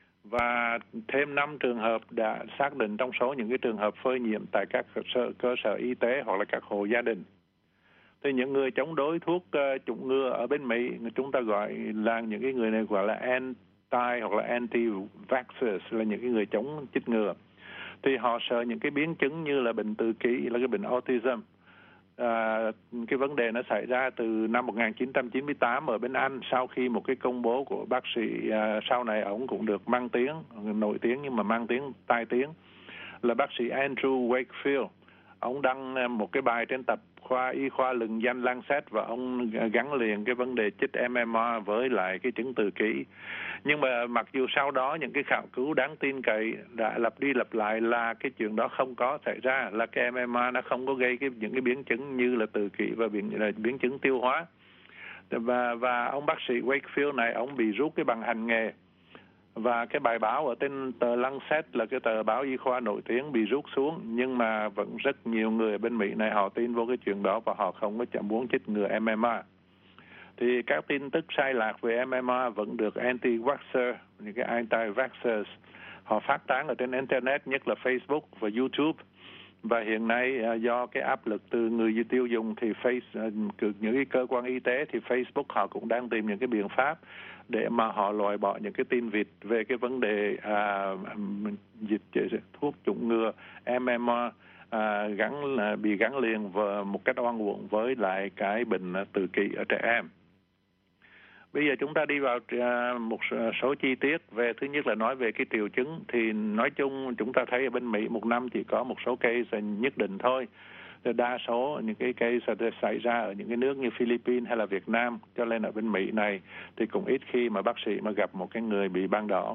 Và thêm năm trường hợp đã xác định trong số những cái trường hợp phơi nhiễm tại các cơ sở, cơ sở y tế hoặc là các hộ gia đình. Thì những người chống đối thuốc uh, chủng ngừa ở bên Mỹ, chúng ta gọi là những cái người này gọi là anti hoặc là anti-vaxxers, là những cái người chống chích ngừa. Thì họ sợ những cái biến chứng như là bệnh tự kỷ, là cái bệnh autism. À, cái vấn đề nó xảy ra từ năm một nghìn chín trăm chín mươi tám ở bên Anh, sau khi một cái công bố của bác sĩ, à, sau này ông cũng được mang tiếng, nổi tiếng nhưng mà mang tiếng tai tiếng, là bác sĩ Andrew Wakefield. Ông đăng một cái bài trên tập khoa y khoa lừng danh Lancet, và ông gắn liền cái vấn đề chích em em a với lại cái chứng tự kỷ. Nhưng mà mặc dù sau đó những cái khảo cứu đáng tin cậy đã lặp đi lặp lại là cái chuyện đó không có xảy ra, là cái em em a nó không có gây cái những cái biến chứng như là tự kỷ và biến, là biến chứng tiêu hóa. Và và ông bác sĩ Wakefield này ông bị rút cái bằng hành nghề. Và cái bài báo ở trên tờ Lancet, là cái tờ báo y khoa nổi tiếng, bị rút xuống, nhưng mà vẫn rất nhiều người ở bên Mỹ này họ tin vô cái chuyện đó và họ không có chẳng muốn chích ngừa em em a. Thì các tin tức sai lạc về em em a vẫn được anti-vaxxer, những cái anti-vaxxers, họ phát tán ở trên Internet, nhất là Facebook và YouTube. Và hiện nay do cái áp lực từ người tiêu dùng thì face, những cái cơ quan y tế thì Facebook họ cũng đang tìm những cái biện pháp để mà họ loại bỏ những cái tin vịt về cái vấn đề à, dịch thuốc chủng ngừa em em a à, gắn bị gắn liền và một cách oan uổng với lại cái bệnh tự kỷ ở trẻ em. Bây giờ chúng ta đi vào một số chi tiết về, thứ nhất là nói về cái triệu chứng. Thì nói chung chúng ta thấy ở bên Mỹ một năm chỉ có một số case nhất định thôi. Đa số những cái case xảy ra ở những cái nước như Philippines hay là Việt Nam, cho nên ở bên Mỹ này thì cũng ít khi mà bác sĩ mà gặp một cái người bị ban đỏ.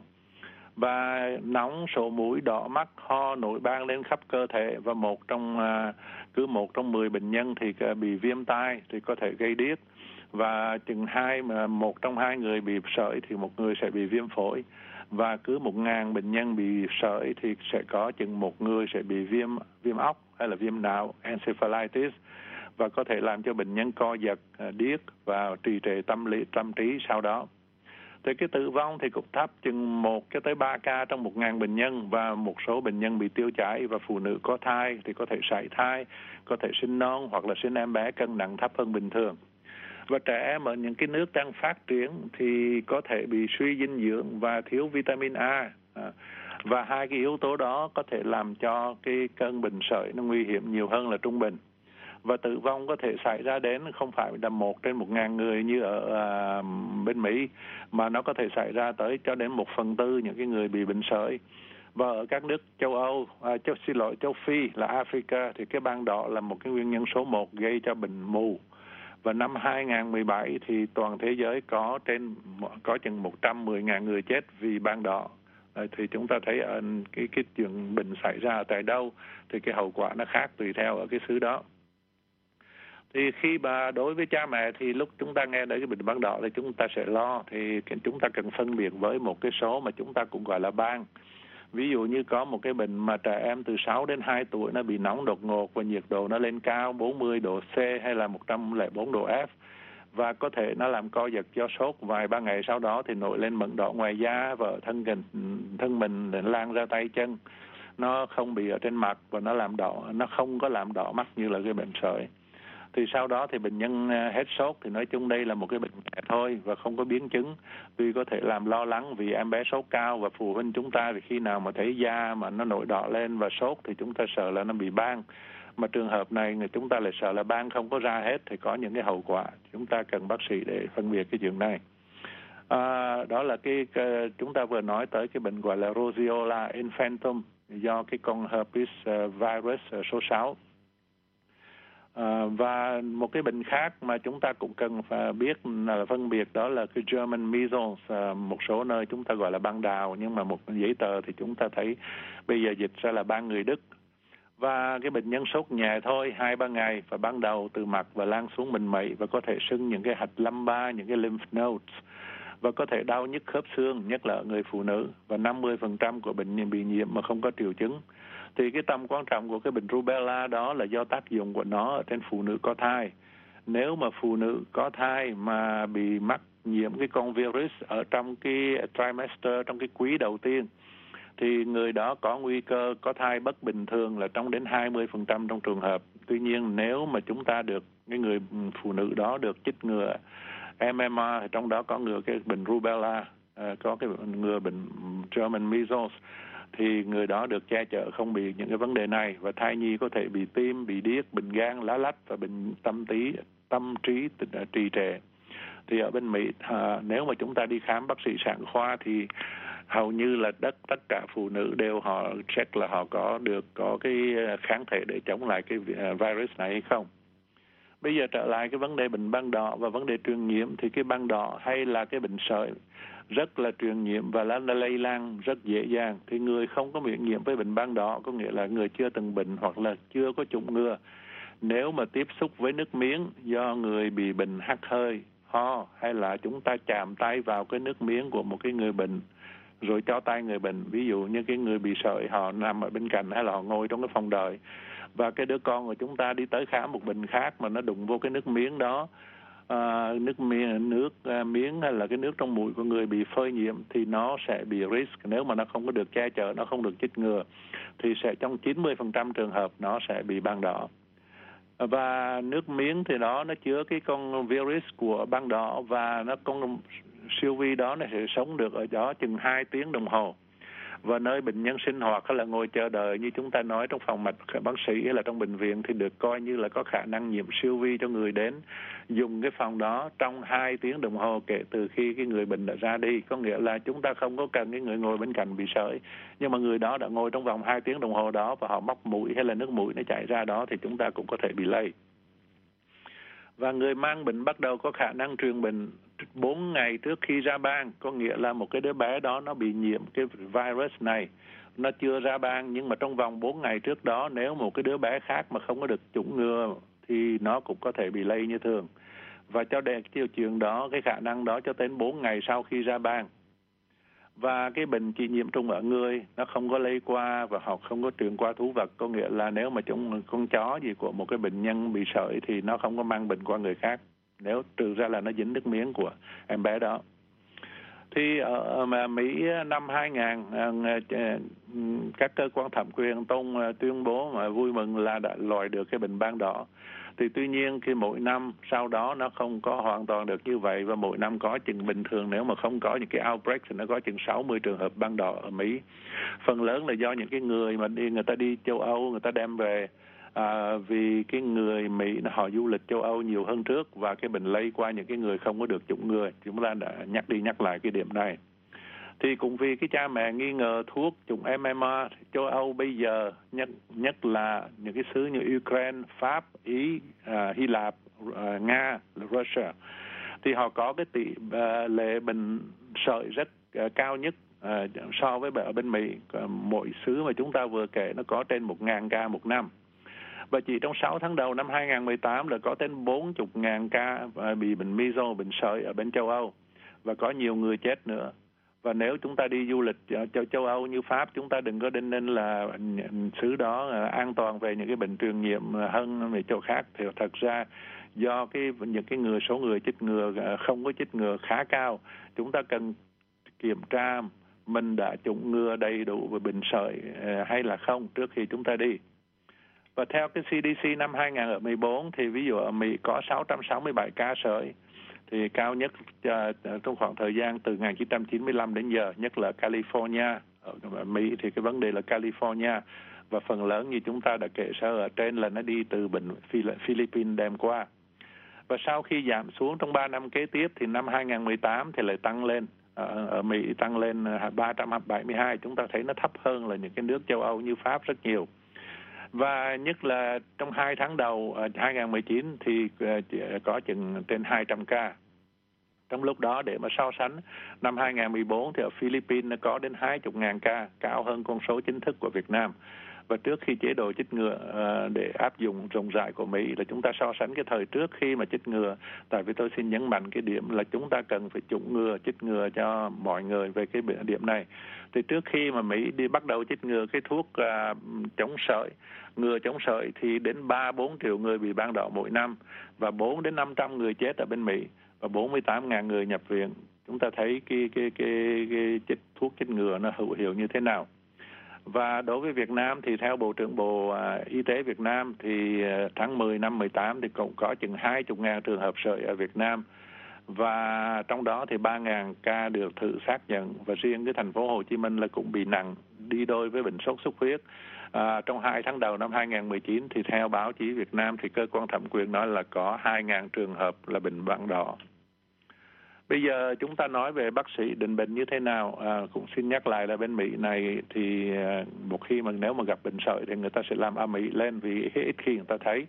Và nóng, sổ mũi, đỏ mắt, ho, nổi ban lên khắp cơ thể, và một trong cứ một trong mười bệnh nhân thì bị viêm tai thì có thể gây điếc. Và chừng hai mà một trong hai người bị sởi thì một người sẽ bị viêm phổi. Và cứ một ngàn bệnh nhân bị sởi thì sẽ có chừng một người sẽ bị viêm viêm óc hay là viêm não, encephalitis, và có thể làm cho bệnh nhân co giật, điếc và trì trệ tâm lý tâm trí sau đó. Thì cái tử vong thì cũng thấp, chừng một cho tới ba ca trong một ngàn bệnh nhân, và một số bệnh nhân bị tiêu chảy, và phụ nữ có thai thì có thể sảy thai, có thể sinh non hoặc là sinh em bé cân nặng thấp hơn bình thường. Và trẻ em ở những cái nước đang phát triển thì có thể bị suy dinh dưỡng và thiếu vitamin A. Và hai cái yếu tố đó có thể làm cho cái cơn bệnh sởi nó nguy hiểm nhiều hơn là trung bình. và tử vong có thể xảy ra đến không phải là một trên một ngàn người như ở à, bên Mỹ, mà nó có thể xảy ra tới cho đến một phần tư những cái người bị bệnh sởi. Và ở các nước châu Âu, à, châu, xin lỗi, châu Phi là Africa thì cái ban đỏ là một cái nguyên nhân số một gây cho bệnh mù. Và năm hai không một bảy thì toàn thế giới có trên có chừng một trăm mười nghìn người chết vì ban đỏ. À, thì chúng ta thấy ở cái cái chuyện bệnh xảy ra tại đâu thì cái hậu quả nó khác tùy theo ở cái xứ đó. Thì khi mà đối với cha mẹ thì lúc chúng ta nghe đến cái bệnh ban đỏ thì chúng ta sẽ lo, thì chúng ta cần phân biệt với một cái số mà chúng ta cũng gọi là ban. Ví dụ như có một cái bệnh mà trẻ em từ sáu đến hai tuổi nó bị nóng đột ngột và nhiệt độ nó lên cao bốn mươi độ C hay là một trăm lẻ bốn độ F, và có thể nó làm co giật do sốt, vài ba ngày sau đó thì nổi lên mẩn đỏ ngoài da và thân gần thân mình lan ra tay chân. Nó không bị ở trên mặt và nó làm đỏ, nó không có làm đỏ mắt như là cái bệnh sởi. Thì sau đó thì bệnh nhân hết sốt, thì nói chung đây là một cái bệnh nhẹ thôi và không có biến chứng. Tuy có thể làm lo lắng vì em bé sốt cao, và phụ huynh chúng ta thì khi nào mà thấy da mà nó nổi đỏ lên và sốt thì chúng ta sợ là nó bị ban. Mà trường hợp này người chúng ta lại sợ là ban không có ra hết thì có những cái hậu quả. Chúng ta cần bác sĩ để phân biệt cái chuyện này. À, đó là cái, cái chúng ta vừa nói tới cái bệnh gọi là Roseola infantum do cái con herpes virus số sáu. À, và một cái bệnh khác mà chúng ta cũng cần phải biết là phân biệt đó là cái German measles. À, một số nơi chúng ta gọi là ban đào, nhưng mà một giấy tờ thì chúng ta thấy bây giờ dịch ra là ban người Đức. Và cái bệnh nhân sốt nhẹ thôi, hai ba ngày và ban đầu từ mặt và lan xuống mình mẩy và có thể sưng những cái hạch lumbar, những cái lymph nodes, và có thể đau nhức khớp xương, nhất là ở người phụ nữ, và năm mươi phần trăm của bệnh nhân bị nhiễm mà không có triệu chứng. Thì cái tầm quan trọng của cái bệnh rubella đó là do tác dụng của nó ở trên phụ nữ có thai. Nếu mà phụ nữ có thai mà bị mắc nhiễm cái con virus ở trong cái trimester, trong cái quý đầu tiên, thì người đó có nguy cơ có thai bất bình thường là trong đến hai mươi phần trăm trong trường hợp. Tuy nhiên nếu mà chúng ta được, cái người phụ nữ đó được chích ngừa em em rờ, trong đó có ngừa cái bệnh rubella, có cái ngừa bệnh German measles, thì người đó được che chở không bị những cái vấn đề này, và thai nhi có thể bị tim, bị điếc, bệnh gan, lá lách và bệnh tâm tí, tâm trí trì trệ. Thì ở bên Mỹ, à, nếu mà chúng ta đi khám bác sĩ sản khoa thì hầu như là tất tất cả phụ nữ đều họ check là họ có được có cái kháng thể để chống lại cái virus này hay không. Bây giờ trở lại cái vấn đề bệnh ban đỏ và vấn đề truyền nhiễm, thì cái ban đỏ hay là cái bệnh sởi rất là truyền nhiễm và nó lây lan rất dễ dàng. Thì người không có miễn nhiễm với bệnh ban đỏ, có nghĩa là người chưa từng bệnh hoặc là chưa có chủng ngừa, nếu mà tiếp xúc với nước miếng do người bị bệnh hắt hơi, ho, hay là chúng ta chạm tay vào cái nước miếng của một cái người bệnh rồi cho tay người bệnh, ví dụ như cái người bị sởi họ nằm ở bên cạnh hay là họ ngồi trong cái phòng đợi, và cái đứa con của chúng ta đi tới khám một bệnh khác mà nó đụng vô cái nước miếng đó, à, nước miếng, nước à, miếng hay là cái nước trong mũi của người bị phơi nhiễm, thì nó sẽ bị risk. Nếu mà nó không có được che chở, nó không được chích ngừa, thì sẽ trong chín mươi phần trăm trường hợp nó sẽ bị ban đỏ. Và nước miếng thì đó nó chứa cái con virus của ban đỏ, và nó con siêu vi đó nó sẽ sống được ở đó chừng hai tiếng đồng hồ. Và nơi bệnh nhân sinh hoạt hay là ngồi chờ đợi như chúng ta nói trong phòng mạch bác sĩ hay là trong bệnh viện thì được coi như là có khả năng nhiễm siêu vi cho người đến dùng cái phòng đó trong hai tiếng đồng hồ kể từ khi cái người bệnh đã ra đi. Có nghĩa là chúng ta không có cần cái người ngồi bên cạnh bị sởi, nhưng mà người đó đã ngồi trong vòng hai tiếng đồng hồ đó và họ móc mũi hay là nước mũi nó chảy ra đó thì chúng ta cũng có thể bị lây. Và người mang bệnh bắt đầu có khả năng truyền bệnh bốn ngày trước khi ra bang, có nghĩa là một cái đứa bé đó nó bị nhiễm cái virus này, nó chưa ra bang nhưng mà trong vòng bốn ngày trước đó nếu một cái đứa bé khác mà không có được chủng ngừa thì nó cũng có thể bị lây như thường. Và cho đến cái chuyện đó, cái khả năng đó cho đến bốn ngày sau khi ra bang. Và cái bệnh chỉ nhiễm trùng ở người, nó không có lây qua và họ không có truyền qua thú vật, có nghĩa là nếu mà chúng con chó gì của một cái bệnh nhân bị sởi thì nó không có mang bệnh qua người khác, nếu trừ ra là nó dính nước miếng của em bé đó. Thì ở mà Mỹ năm hai không không không các cơ quan thẩm quyền tôn tuyên bố mà vui mừng là đã loại được cái bệnh ban đỏ. Thì tuy nhiên khi mỗi năm sau đó nó không có hoàn toàn được như vậy, và mỗi năm có chừng bình thường nếu mà không có những cái outbreak thì nó có chừng sáu mươi trường hợp ban đỏ ở Mỹ. Phần lớn là do những cái người mà đi người ta đi châu Âu, người ta đem về À, vì cái người Mỹ họ du lịch châu Âu nhiều hơn trước và cái bệnh lây qua những cái người không có được chủng ngừa. Chúng ta đã nhắc đi nhắc lại cái điểm này. Thì cũng vì cái cha mẹ nghi ngờ thuốc chủng em em rờ, châu Âu bây giờ nhất nhất là những cái xứ như Ukraine, Pháp, Ý, à, Hy Lạp, à, Nga, Russia, thì họ có cái tỷ à, lệ bệnh sởi rất à, cao nhất à, so với ở bên Mỹ. Mỗi xứ mà chúng ta vừa kể nó có trên một ngàn ca một năm. Và chỉ trong sáu tháng đầu năm hai không một tám là có đến bốn mươi ngàn ca bị bệnh measles, bệnh sởi ở bên châu Âu. Và có nhiều người chết nữa. Và nếu chúng ta đi du lịch cho châu Âu như Pháp, chúng ta đừng có đinh ninh là xứ đó an toàn về những cái bệnh truyền nhiễm hơn về chỗ khác. Thì thật ra do cái những cái người số người chích ngừa không có chích ngừa khá cao, chúng ta cần kiểm tra mình đã chủng ngừa đầy đủ về bệnh sởi hay là không trước khi chúng ta đi. Và theo cái xê đê xê năm hai không một bốn thì ví dụ ở Mỹ có sáu trăm sáu mươi bảy ca sởi, thì cao nhất uh, trong khoảng thời gian từ một nghìn chín trăm chín mươi lăm đến giờ, nhất là California. Ở Mỹ thì cái vấn đề là California, và phần lớn như chúng ta đã kể sơ ở trên là nó đi từ bệnh Philippines đem qua. Và sau khi giảm xuống trong ba năm kế tiếp thì năm hai không một tám thì lại tăng lên. Ở, ở Mỹ tăng lên ba trăm bảy mươi hai, chúng ta thấy nó thấp hơn là những cái nước châu Âu như Pháp rất nhiều. Và nhất là trong hai tháng đầu hai không một chín thì có chừng trên hai trăm ca. Trong lúc đó để mà so sánh, năm hai không một bốn thì ở Philippines nó có đến hai mươi ngàn ca, cao hơn con số chính thức của Việt Nam. Và trước khi chế độ chích ngừa uh, để áp dụng rộng rãi của Mỹ là chúng ta so sánh cái thời trước khi mà chích ngừa. Tại vì tôi xin nhấn mạnh cái điểm là chúng ta cần phải chủng ngừa, chích ngừa cho mọi người về cái điểm này. Thì trước khi mà Mỹ đi bắt đầu chích ngừa cái thuốc uh, chống sởi, ngừa chống sởi thì đến ba bốn triệu người bị ban đỏ mỗi năm và bốn đến năm trăm người chết ở bên Mỹ và bốn mươi tám ngàn người nhập viện. Chúng ta thấy cái cái cái, cái chích thuốc chích ngừa nó hữu hiệu như thế nào. Và đối với Việt Nam thì theo Bộ trưởng Bộ uh, Y tế Việt Nam thì uh, tháng mười năm mười tám thì cũng có chừng hai mươi ngàn trường hợp sởi ở Việt Nam. Và trong đó thì ba ngàn ca được thử xác nhận, và riêng cái thành phố Hồ Chí Minh là cũng bị nặng đi đôi với bệnh sốt xuất huyết. À, trong hai tháng đầu năm hai không một chín thì theo báo chí Việt Nam thì cơ quan thẩm quyền nói là có hai ngàn trường hợp là bệnh vàng đỏ. Bây giờ chúng ta nói về bác sĩ định bệnh như thế nào. À, cũng xin nhắc lại là bên Mỹ này thì một khi mà nếu mà gặp bệnh sởi thì người ta sẽ làm âm ỉ lên vì ít khi người ta thấy.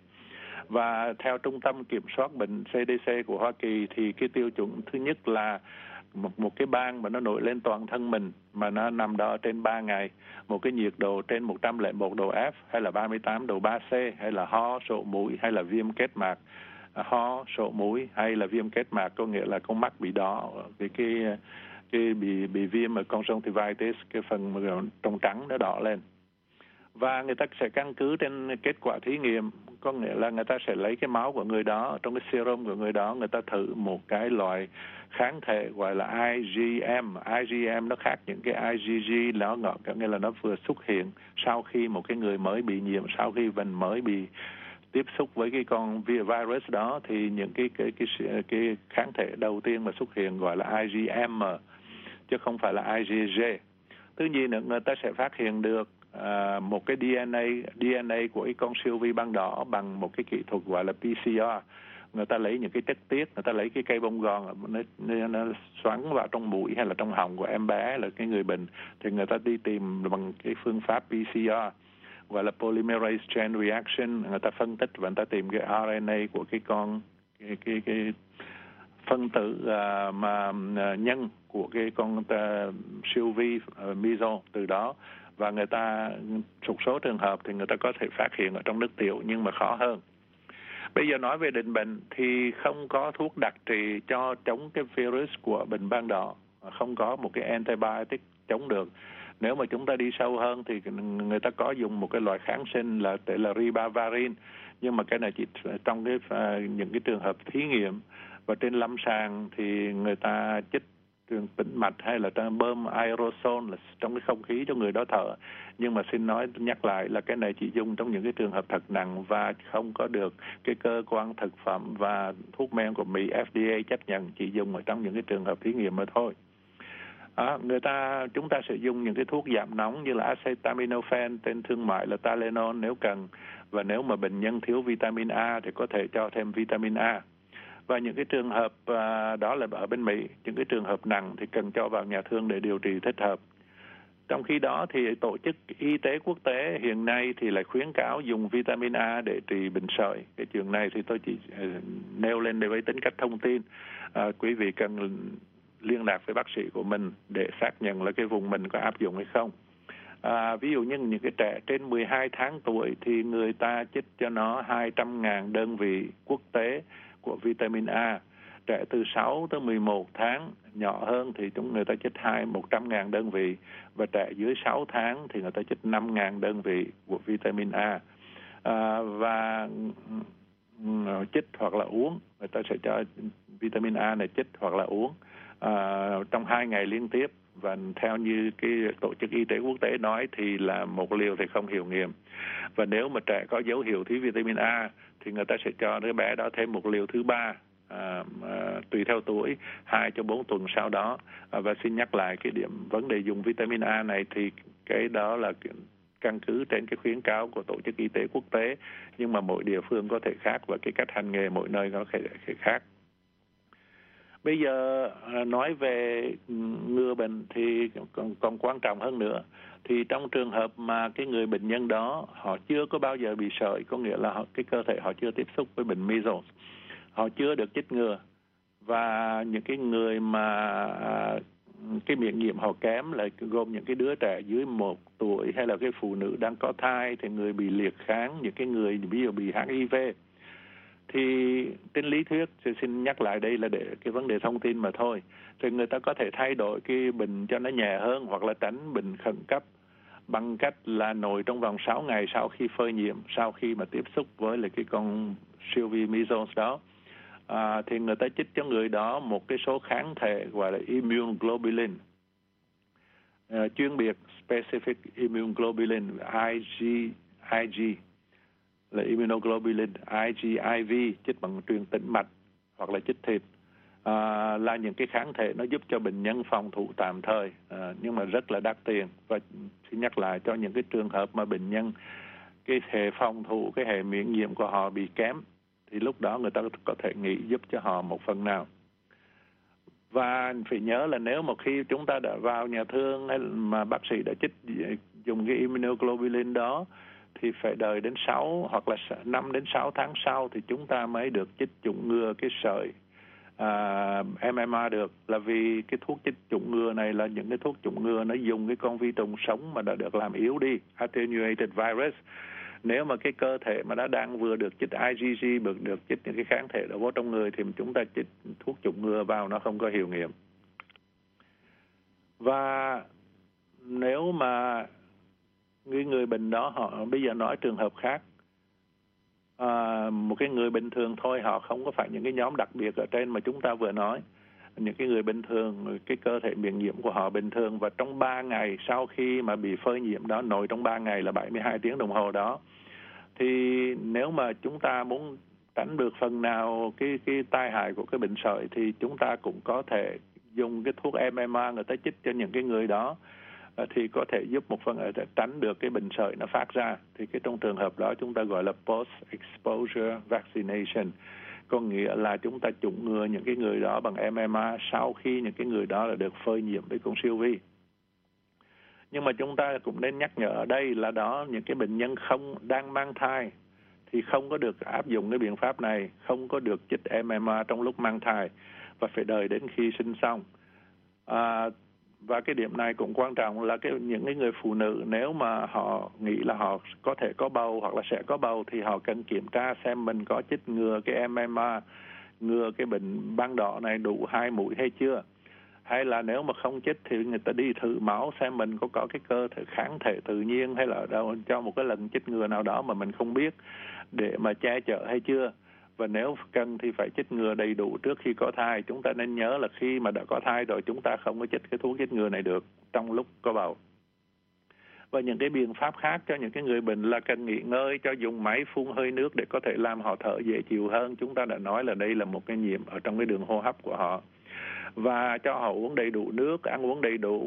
Và theo Trung tâm Kiểm soát Bệnh xê đê xê của Hoa Kỳ thì cái tiêu chuẩn thứ nhất là một, một cái bang mà nó nổi lên toàn thân mình mà nó nằm đó trên ba ngày, một cái nhiệt độ trên một trăm lẻ một độ F hay là ba mươi tám độ ba C, hay là ho, sổ mũi hay là viêm kết mạc. Ho, sổ mũi hay là viêm kết mạc có nghĩa là con mắt bị đỏ vì cái cái bị bị viêm ở conjunctivitis, cái phần mà trong trắng nó đỏ lên. Và người ta sẽ căn cứ trên kết quả thí nghiệm, có nghĩa là người ta sẽ lấy cái máu của người đó, trong cái serum của người đó người ta thử một cái loại kháng thể gọi là i giê em. i giê em nó khác những cái i giê giê, nó ngọt, có nghĩa là nó vừa xuất hiện sau khi một cái người mới bị nhiễm, sau khi mình mới bị tiếp xúc với cái con virus đó thì những cái cái cái cái kháng thể đầu tiên mà xuất hiện gọi là i giê em chứ không phải là i giê giê. Thứ nhì nữa, người ta sẽ phát hiện được à, một cái đê en a đê en a của cái con siêu vi ban đỏ bằng một cái kỹ thuật gọi là pê xê rờ. Người ta lấy những cái chất tiết, người ta lấy cái cây bông gòn nó, nó, nó xoắn vào trong mũi hay là trong họng của em bé là cái người bệnh, thì người ta đi tìm bằng cái phương pháp pê xê rờ gọi là polymerase chain reaction. Người ta phân tích và người ta tìm cái rờ en a của cái con cái cái, cái phân tử uh, mà uh, nhân của cái con uh, siêu vi uh, measles từ đó, và người ta một số trường hợp thì người ta có thể phát hiện ở trong nước tiểu nhưng mà khó hơn. Bây giờ nói về định bệnh thì không có thuốc đặc trị cho chống cái virus của bệnh ban đỏ, không có một cái antibiotic chống được. Nếu mà chúng ta đi sâu hơn thì người ta có dùng một cái loại kháng sinh là tên là ribavirin, nhưng mà cái này chỉ trong cái những cái trường hợp thí nghiệm, và trên lâm sàng thì người ta chích trường tĩnh mạch hay là ta bơm aerosol là trong cái không khí cho người đó thở. Nhưng mà xin nói nhắc lại là cái này chỉ dùng trong những cái trường hợp thật nặng và không có được cái cơ quan thực phẩm và thuốc men của Mỹ F D A chấp nhận, chỉ dùng ở trong những cái trường hợp thí nghiệm mà thôi. À, người ta chúng ta sẽ dùng những cái thuốc giảm nóng như là acetaminophen, tên thương mại là Tylenol nếu cần, Và nếu mà bệnh nhân thiếu vitamin A thì có thể cho thêm vitamin A. Và những cái trường hợp à, đó là ở bên Mỹ, những cái trường hợp nặng thì cần cho vào nhà thương để điều trị thích hợp. Trong khi đó thì Tổ chức Y tế Quốc tế hiện nay thì lại khuyến cáo dùng vitamin A để trị bệnh sởi. Cái chuyện này thì tôi chỉ uh, nêu lên để với tính cách thông tin. Uh, quý vị cần liên lạc với bác sĩ của mình để xác nhận là cái vùng mình có áp dụng hay không. À, ví dụ như những cái trẻ trên mười hai tháng tuổi thì người ta chích cho nó hai trăm ngàn đơn vị quốc tế của vitamin A. Trẻ từ sáu tới mười một tháng nhỏ hơn thì chúng người ta chích hai một trăm ngàn đơn vị, và trẻ dưới sáu tháng thì người ta chích năm ngàn đơn vị của vitamin A. À, và chích hoặc là uống, người ta sẽ cho vitamin A này chích hoặc là uống à, trong hai ngày liên tiếp. Và theo như cái Tổ chức Y tế Quốc tế nói thì là một liều thì không hiệu nghiệm. Và nếu mà trẻ có dấu hiệu thiếu vitamin A thì người ta sẽ cho đứa bé đó thêm một liều thứ ba, à, à, tùy theo tuổi, hai cho bốn tuần sau đó. À, và xin nhắc lại cái điểm vấn đề dùng vitamin A này thì cái đó là căn cứ trên cái khuyến cáo của Tổ chức Y tế Quốc tế, nhưng mà mỗi địa phương có thể khác và cái cách hành nghề mỗi nơi có thể khác. Bây giờ nói về ngừa bệnh thì còn, còn quan trọng hơn nữa. Thì trong trường hợp mà cái người bệnh nhân đó họ chưa có bao giờ bị sởi, có nghĩa là họ, cái cơ thể họ chưa tiếp xúc với bệnh measles, họ chưa được chích ngừa, và những cái người mà cái miễn nhiễm họ kém là gồm những cái đứa trẻ dưới một tuổi, hay là cái phụ nữ đang có thai, thì người bị liệt kháng, những cái người ví dụ bị hát i vê. Thì trên lý thuyết, tôi xin nhắc lại đây là để cái vấn đề thông tin mà thôi, thì người ta có thể thay đổi cái bệnh cho nó nhẹ hơn hoặc là tránh bệnh khẩn cấp bằng cách là nội trong vòng sáu ngày sau khi phơi nhiễm, sau khi mà tiếp xúc với lại cái con siêu vi measles đó, à, thì người ta chích cho người đó một cái số kháng thể gọi là immunoglobulin, à, chuyên biệt specific immunoglobulin I G I G là immunoglobulin, I G I V chích bằng truyền tĩnh mạch hoặc là chích thịt, à, là những cái kháng thể nó giúp cho bệnh nhân phòng thủ tạm thời, à, nhưng mà rất là đắt tiền. Và xin nhắc lại, cho những cái trường hợp mà bệnh nhân cái hệ phòng thủ, cái hệ miễn nhiễm của họ bị kém, thì lúc đó người ta có thể nghĩ giúp cho họ một phần nào. Và phải nhớ là nếu mà khi chúng ta đã vào nhà thương hay mà bác sĩ đã chích dùng cái immunoglobulin đó, thì phải đợi đến sáu hoặc là năm đến sáu tháng sau thì chúng ta mới được chích chủng ngừa cái sởi à, em em a được. Là vì cái thuốc chích chủng ngừa này là những cái thuốc chủng ngừa nó dùng cái con vi trùng sống mà đã được làm yếu đi, attenuated virus. Nếu mà cái cơ thể mà nó đang vừa được chích I G G, được được chích những cái kháng thể đó vô trong người, thì chúng ta chích thuốc chủng ngừa vào nó không có hiệu nghiệm. Và nếu mà người người bệnh đó, họ bây giờ nói trường hợp khác, à, một cái người bình thường thôi, họ không có phải những cái nhóm đặc biệt ở trên mà chúng ta vừa nói. Những cái người bình thường, cái cơ thể miễn nhiễm của họ bình thường, và trong ba ngày sau khi mà bị phơi nhiễm đó, nội trong ba ngày là bảy mươi hai tiếng đồng hồ đó, thì nếu mà chúng ta muốn tránh được phần nào cái cái tai hại của cái bệnh sởi, thì chúng ta cũng có thể dùng cái thuốc em em a người ta chích cho những cái người đó, thì có thể giúp một phần để tránh được cái bệnh sởi nó phát ra. Thì cái trong trường hợp đó chúng ta gọi là post exposure vaccination, có nghĩa là chúng ta chủng ngừa những cái người đó bằng em em a sau khi những cái người đó là được phơi nhiễm với con siêu vi. Nhưng mà chúng ta cũng nên nhắc nhở ở đây là đó, những cái bệnh nhân không đang mang thai thì không có được áp dụng cái biện pháp này, không có được chích em em a trong lúc mang thai, và phải đợi đến khi sinh xong. À, và cái điểm này cũng quan trọng là cái những cái người phụ nữ, nếu mà họ nghĩ là họ có thể có bầu hoặc là sẽ có bầu, thì họ cần kiểm tra xem mình có chích ngừa cái em em a, ngừa cái bệnh ban đỏ này đủ hai mũi hay chưa. Hay là nếu mà không chích thì người ta đi thử máu xem mình có có cái cơ thể kháng thể tự nhiên hay là đâu cho một cái lần chích ngừa nào đó mà mình không biết, để mà che chở hay chưa. Và nếu cần thì phải chích ngừa đầy đủ trước khi có thai. Chúng ta nên nhớ là khi mà đã có thai rồi, chúng ta không có chích cái thuốc chích ngừa này được trong lúc có bầu. Và những cái biện pháp khác cho những cái người bệnh là cần nghỉ ngơi, cho dùng máy phun hơi nước để có thể làm họ thở dễ chịu hơn. Chúng ta đã nói là đây là một cái nhiễm ở trong cái đường hô hấp của họ. Và cho họ uống đầy đủ nước, ăn uống đầy đủ.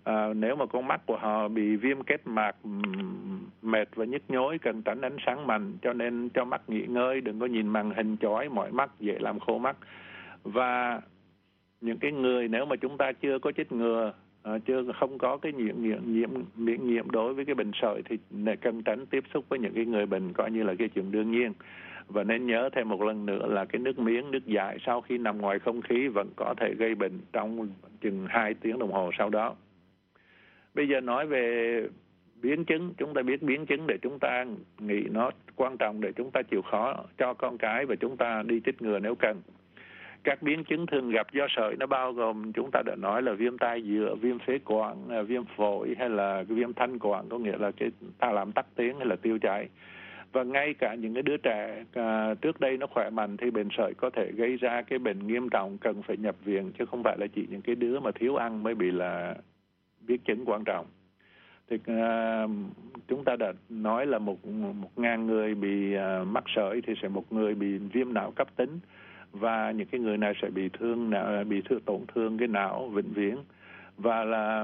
À, nếu mà con mắt của họ bị viêm kết mạc, mệt và nhức nhối, cần tránh ánh sáng mạnh, cho nên cho mắt nghỉ ngơi, đừng có nhìn màn hình chói mỏi mắt, dễ làm khô mắt. Và những cái người nếu mà chúng ta chưa có chích ngừa, à, chưa không có cái nhiễm nhiễm nhiễm miễn nhiễm đối với cái bệnh sởi thì cần tránh tiếp xúc với những cái người bệnh coi như là cái chuyện đương nhiên. Và nên nhớ thêm một lần nữa là cái nước miếng, nước dãi sau khi nằm ngoài không khí vẫn có thể gây bệnh trong chừng hai tiếng đồng hồ sau đó. Bây giờ nói về biến chứng, chúng ta biết biến chứng để chúng ta nghĩ nó quan trọng để chúng ta chịu khó cho con cái và chúng ta đi chích ngừa nếu cần. Các biến chứng thường gặp do sởi nó bao gồm chúng ta đã nói là viêm tai giữa, viêm phế quản, viêm phổi hay là viêm thanh quản, có nghĩa là cái ta làm tắc tiếng hay là tiêu chảy. Và ngay cả những cái đứa trẻ à, trước đây nó khỏe mạnh thì bệnh sởi có thể gây ra cái bệnh nghiêm trọng cần phải nhập viện, chứ không phải là chỉ những cái đứa mà thiếu ăn mới bị là biến chứng quan trọng. Thì à, chúng ta đã nói là một một ngàn người bị à, mắc sởi thì sẽ một người bị viêm não cấp tính, và những cái người này sẽ bị thương não, bị thương tổn thương cái não vĩnh viễn. Và là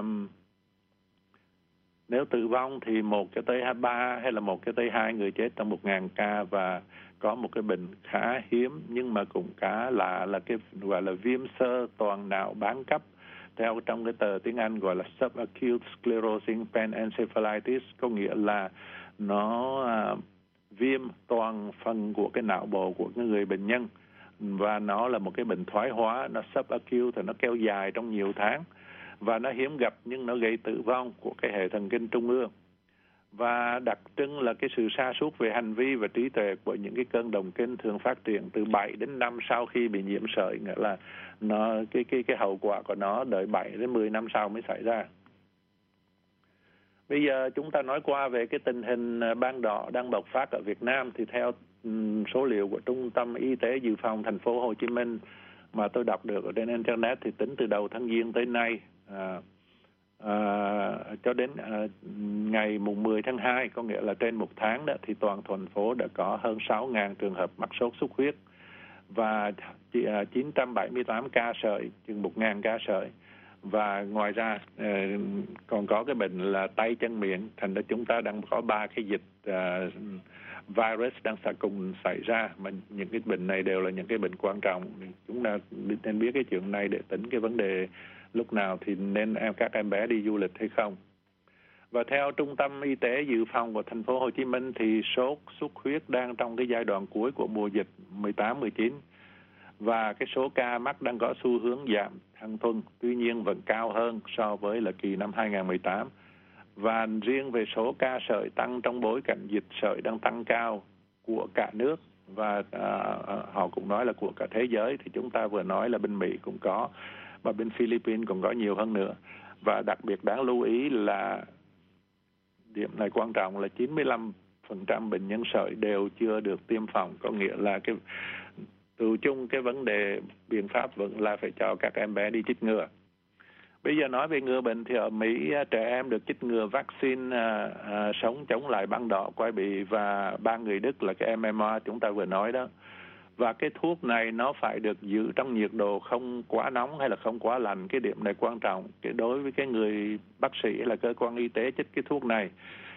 nếu tử vong thì một cho tới ba hay là một cho tới hai người chết trong một ngàn ca. Và có một cái bệnh khá hiếm nhưng mà cũng khá lạ là cái gọi là viêm xơ toàn não bán cấp, theo trong cái tờ tiếng Anh gọi là subacute sclerosing panencephalitis, có nghĩa là nó à, viêm toàn phần của cái não bộ của cái người bệnh nhân, và nó là một cái bệnh thoái hóa, nó subacute thì nó kéo dài trong nhiều tháng và nó hiếm gặp nhưng nó gây tử vong của cái hệ thần kinh trung ương. Và đặc trưng là cái sự sa sút về hành vi và trí tuệ của những cái cơn động kinh thường phát triển từ bảy đến năm sau khi bị nhiễm sởi, nghĩa là nó cái cái cái hậu quả của nó đợi bảy đến mười năm sau mới xảy ra. Bây giờ chúng ta nói qua về cái tình hình ban đỏ đang bộc phát ở Việt Nam thì theo um, số liệu của Trung tâm Y tế Dự phòng thành phố Hồ Chí Minh mà tôi đọc được ở trên internet thì tính từ đầu tháng Giêng tới nay à, à, cho đến à, ngày mùng mười tháng hai, có nghĩa là trên một tháng đó, thì toàn thành phố đã có hơn sáu nghìn trường hợp mắc sốt xuất huyết và chín trăm bảy mươi tám ca sởi, chừng một nghìn ca sởi. Và ngoài ra còn có cái bệnh là tay chân miệng, thành ra chúng ta đang có ba cái dịch uh, virus đang cùng xảy ra, mà những cái bệnh này đều là những cái bệnh quan trọng. Chúng ta nên biết cái chuyện này để tính cái vấn đề lúc nào thì nên em các em bé đi du lịch hay không. Và theo Trung tâm Y tế Dự phòng của thành phố Hồ Chí Minh thì sốt xuất huyết đang trong cái giai đoạn cuối của mùa dịch mười tám mười chín. Và cái số ca mắc đang có xu hướng giảm hàng tuần, tuy nhiên vẫn cao hơn so với là kỳ năm hai không một tám. Và riêng về số ca sởi tăng trong bối cảnh dịch sởi đang tăng cao của cả nước, và à, họ cũng nói là của cả thế giới, thì chúng ta vừa nói là bên Mỹ cũng có, và bên Philippines cũng có nhiều hơn nữa. Và đặc biệt đáng lưu ý là điểm này quan trọng là chín mươi lăm phần trăm bệnh nhân sởi đều chưa được tiêm phòng, có nghĩa là cái từ chung cái vấn đề biện pháp vẫn là phải cho các em bé đi chích ngừa. Bây giờ nói về ngừa bệnh thì ở Mỹ trẻ em được chích ngừa vaccine à, à, sống chống lại băng đỏ quai bị và ba người Đức là cái em em a chúng ta vừa nói đó. Và cái thuốc này nó phải được giữ trong nhiệt độ không quá nóng hay là không quá lạnh. Cái điểm này quan trọng. Cái đối với cái người bác sĩ hay là cơ quan y tế chích cái thuốc này,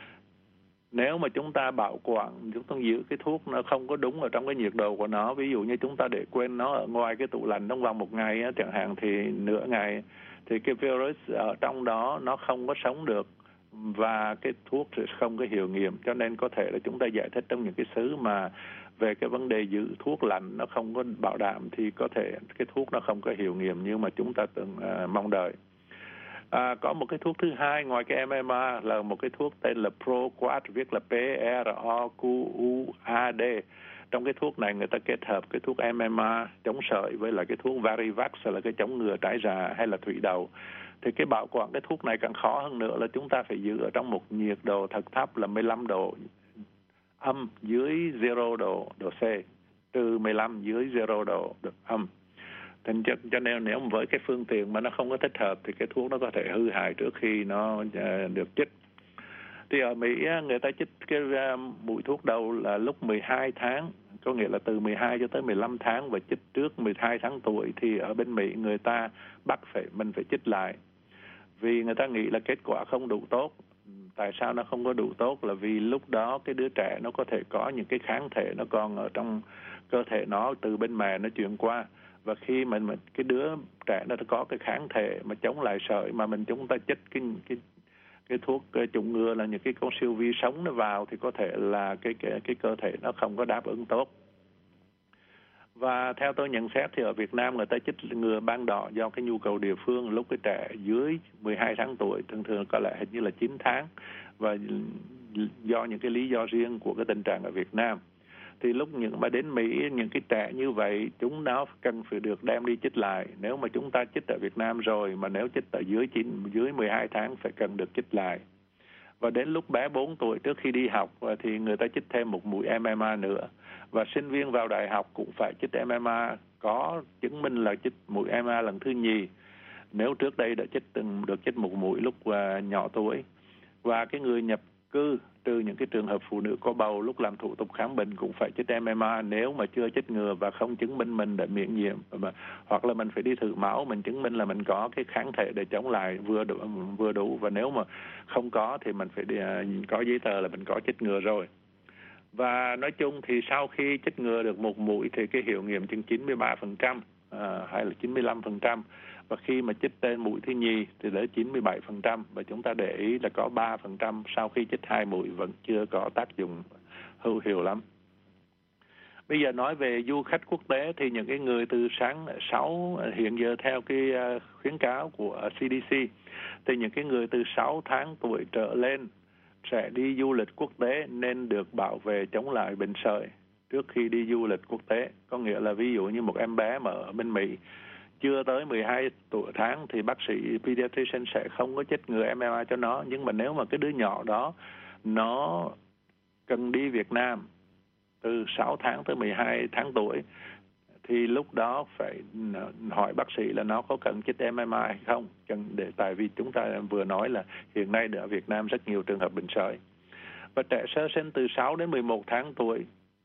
nếu mà chúng ta bảo quản, chúng ta giữ cái thuốc nó không có đúng ở trong cái nhiệt độ của nó, ví dụ như chúng ta để quên nó ở ngoài cái tủ lạnh trong vòng một ngày á, chẳng hạn, thì nửa ngày thì cái virus ở trong đó nó không có sống được và cái thuốc sẽ không có hiệu nghiệm. Cho nên có thể là chúng ta giải thích trong những cái xứ mà về cái vấn đề giữ thuốc lạnh nó không có bảo đảm thì có thể cái thuốc nó không có hiệu nghiệm như mà chúng ta từng uh, mong đợi. À, có một cái thuốc thứ hai ngoài cái em em a là một cái thuốc tên là ProQuad, viết là P R O Q U A D. Trong cái thuốc này người ta kết hợp cái thuốc em em a chống sởi với lại cái thuốc Varivax là cái chống ngừa trái rạ hay là thủy đậu. Thì cái bảo quản cái thuốc này càng khó hơn nữa là chúng ta phải giữ ở trong một nhiệt độ thật thấp là mười lăm độ âm dưới zero độ độ C, trừ mười lăm dưới zero độ độ âm. Thành cho, cho nên nếu với cái phương tiện mà nó không có thích hợp thì cái thuốc nó có thể hư hại trước khi nó uh, được chích. Thì ở Mỹ người ta chích cái uh, mũi thuốc đầu là lúc mười hai tháng, có nghĩa là từ mười hai cho tới mười lăm tháng, và chích trước mười hai tháng tuổi thì ở bên Mỹ người ta bắt phải mình phải chích lại. vì người ta nghĩ là kết quả không đủ tốt. Tại sao nó không có đủ tốt? Là vì lúc đó cái đứa trẻ nó có thể có những cái kháng thể nó còn ở trong cơ thể nó từ bên mẹ nó chuyển qua, và khi mình, mình cái đứa trẻ nó có cái kháng thể mà chống lại sởi mà mình chúng ta chích cái cái cái thuốc chủng ngừa là những cái con siêu vi sống nó vào thì có thể là cái cái cái cơ thể nó không có đáp ứng tốt. Và theo tôi nhận xét thì ở Việt Nam người ta chích ngừa ban đỏ do cái nhu cầu địa phương, lúc cái trẻ dưới mười hai tháng tuổi, thường thường có lẽ hình như là chín tháng, và do những cái lý do riêng của cái tình trạng ở Việt Nam. Thì lúc những mà đến Mỹ, những cái trẻ như vậy chúng nó cần phải được đem đi chích lại. Nếu mà chúng ta chích ở Việt Nam rồi, mà nếu chích ở dưới chín dưới mười hai tháng phải cần được chích lại. Và đến lúc bé bốn tuổi trước khi đi học thì người ta chích thêm một mũi em em a nữa. Và sinh viên vào đại học cũng phải chích em em a, có chứng minh là chích mũi em em a lần thứ nhì. Nếu trước đây đã chích từng được chích một mũi lúc uh, nhỏ tuổi. Và cái người nhập cư, trừ những cái trường hợp phụ nữ có bầu, lúc làm thủ tục khám bệnh cũng phải chích em em a nếu mà chưa chích ngừa và không chứng minh mình đã miễn nhiễm, hoặc là mình phải đi thử máu mình chứng minh là mình có cái kháng thể để chống lại vừa đủ, vừa đủ và nếu mà không có thì mình phải đi, có giấy tờ là mình có chích ngừa rồi. Và nói chung thì sau khi chích ngừa được một mũi thì cái hiệu nghiệm chừng chín mươi ba phần trăm à, hay là chín mươi lăm phần trăm. Và khi mà chích tên mũi thứ nhì thì đến chín mươi bảy phần trăm. Và chúng ta để ý là có ba phần trăm sau khi chích hai mũi vẫn chưa có tác dụng hữu hiệu lắm. Bây giờ nói về du khách quốc tế thì những cái người từ sáng sáu, hiện giờ theo cái khuyến cáo của xê đê xê, thì những cái người từ sáu tháng tuổi trở lên sẽ đi du lịch quốc tế nên được bảo vệ chống lại bệnh sởi trước khi đi du lịch quốc tế. Có nghĩa là ví dụ như một em bé mà ở bên Mỹ chưa tới mười hai tuổi tháng thì bác sĩ pediatrician sẽ không có chích ngừa em em a cho nó. Nhưng mà nếu mà cái đứa nhỏ đó nó cần đi Việt Nam từ sáu tháng tới mười hai tháng tuổi thì lúc đó phải hỏi bác sĩ là nó có cần chích em em a hay không. Cần để tại vì chúng ta vừa nói là hiện nay ở Việt Nam rất nhiều trường hợp bệnh sởi. Và trẻ sơ sinh từ sáu đến mười một tháng tuổi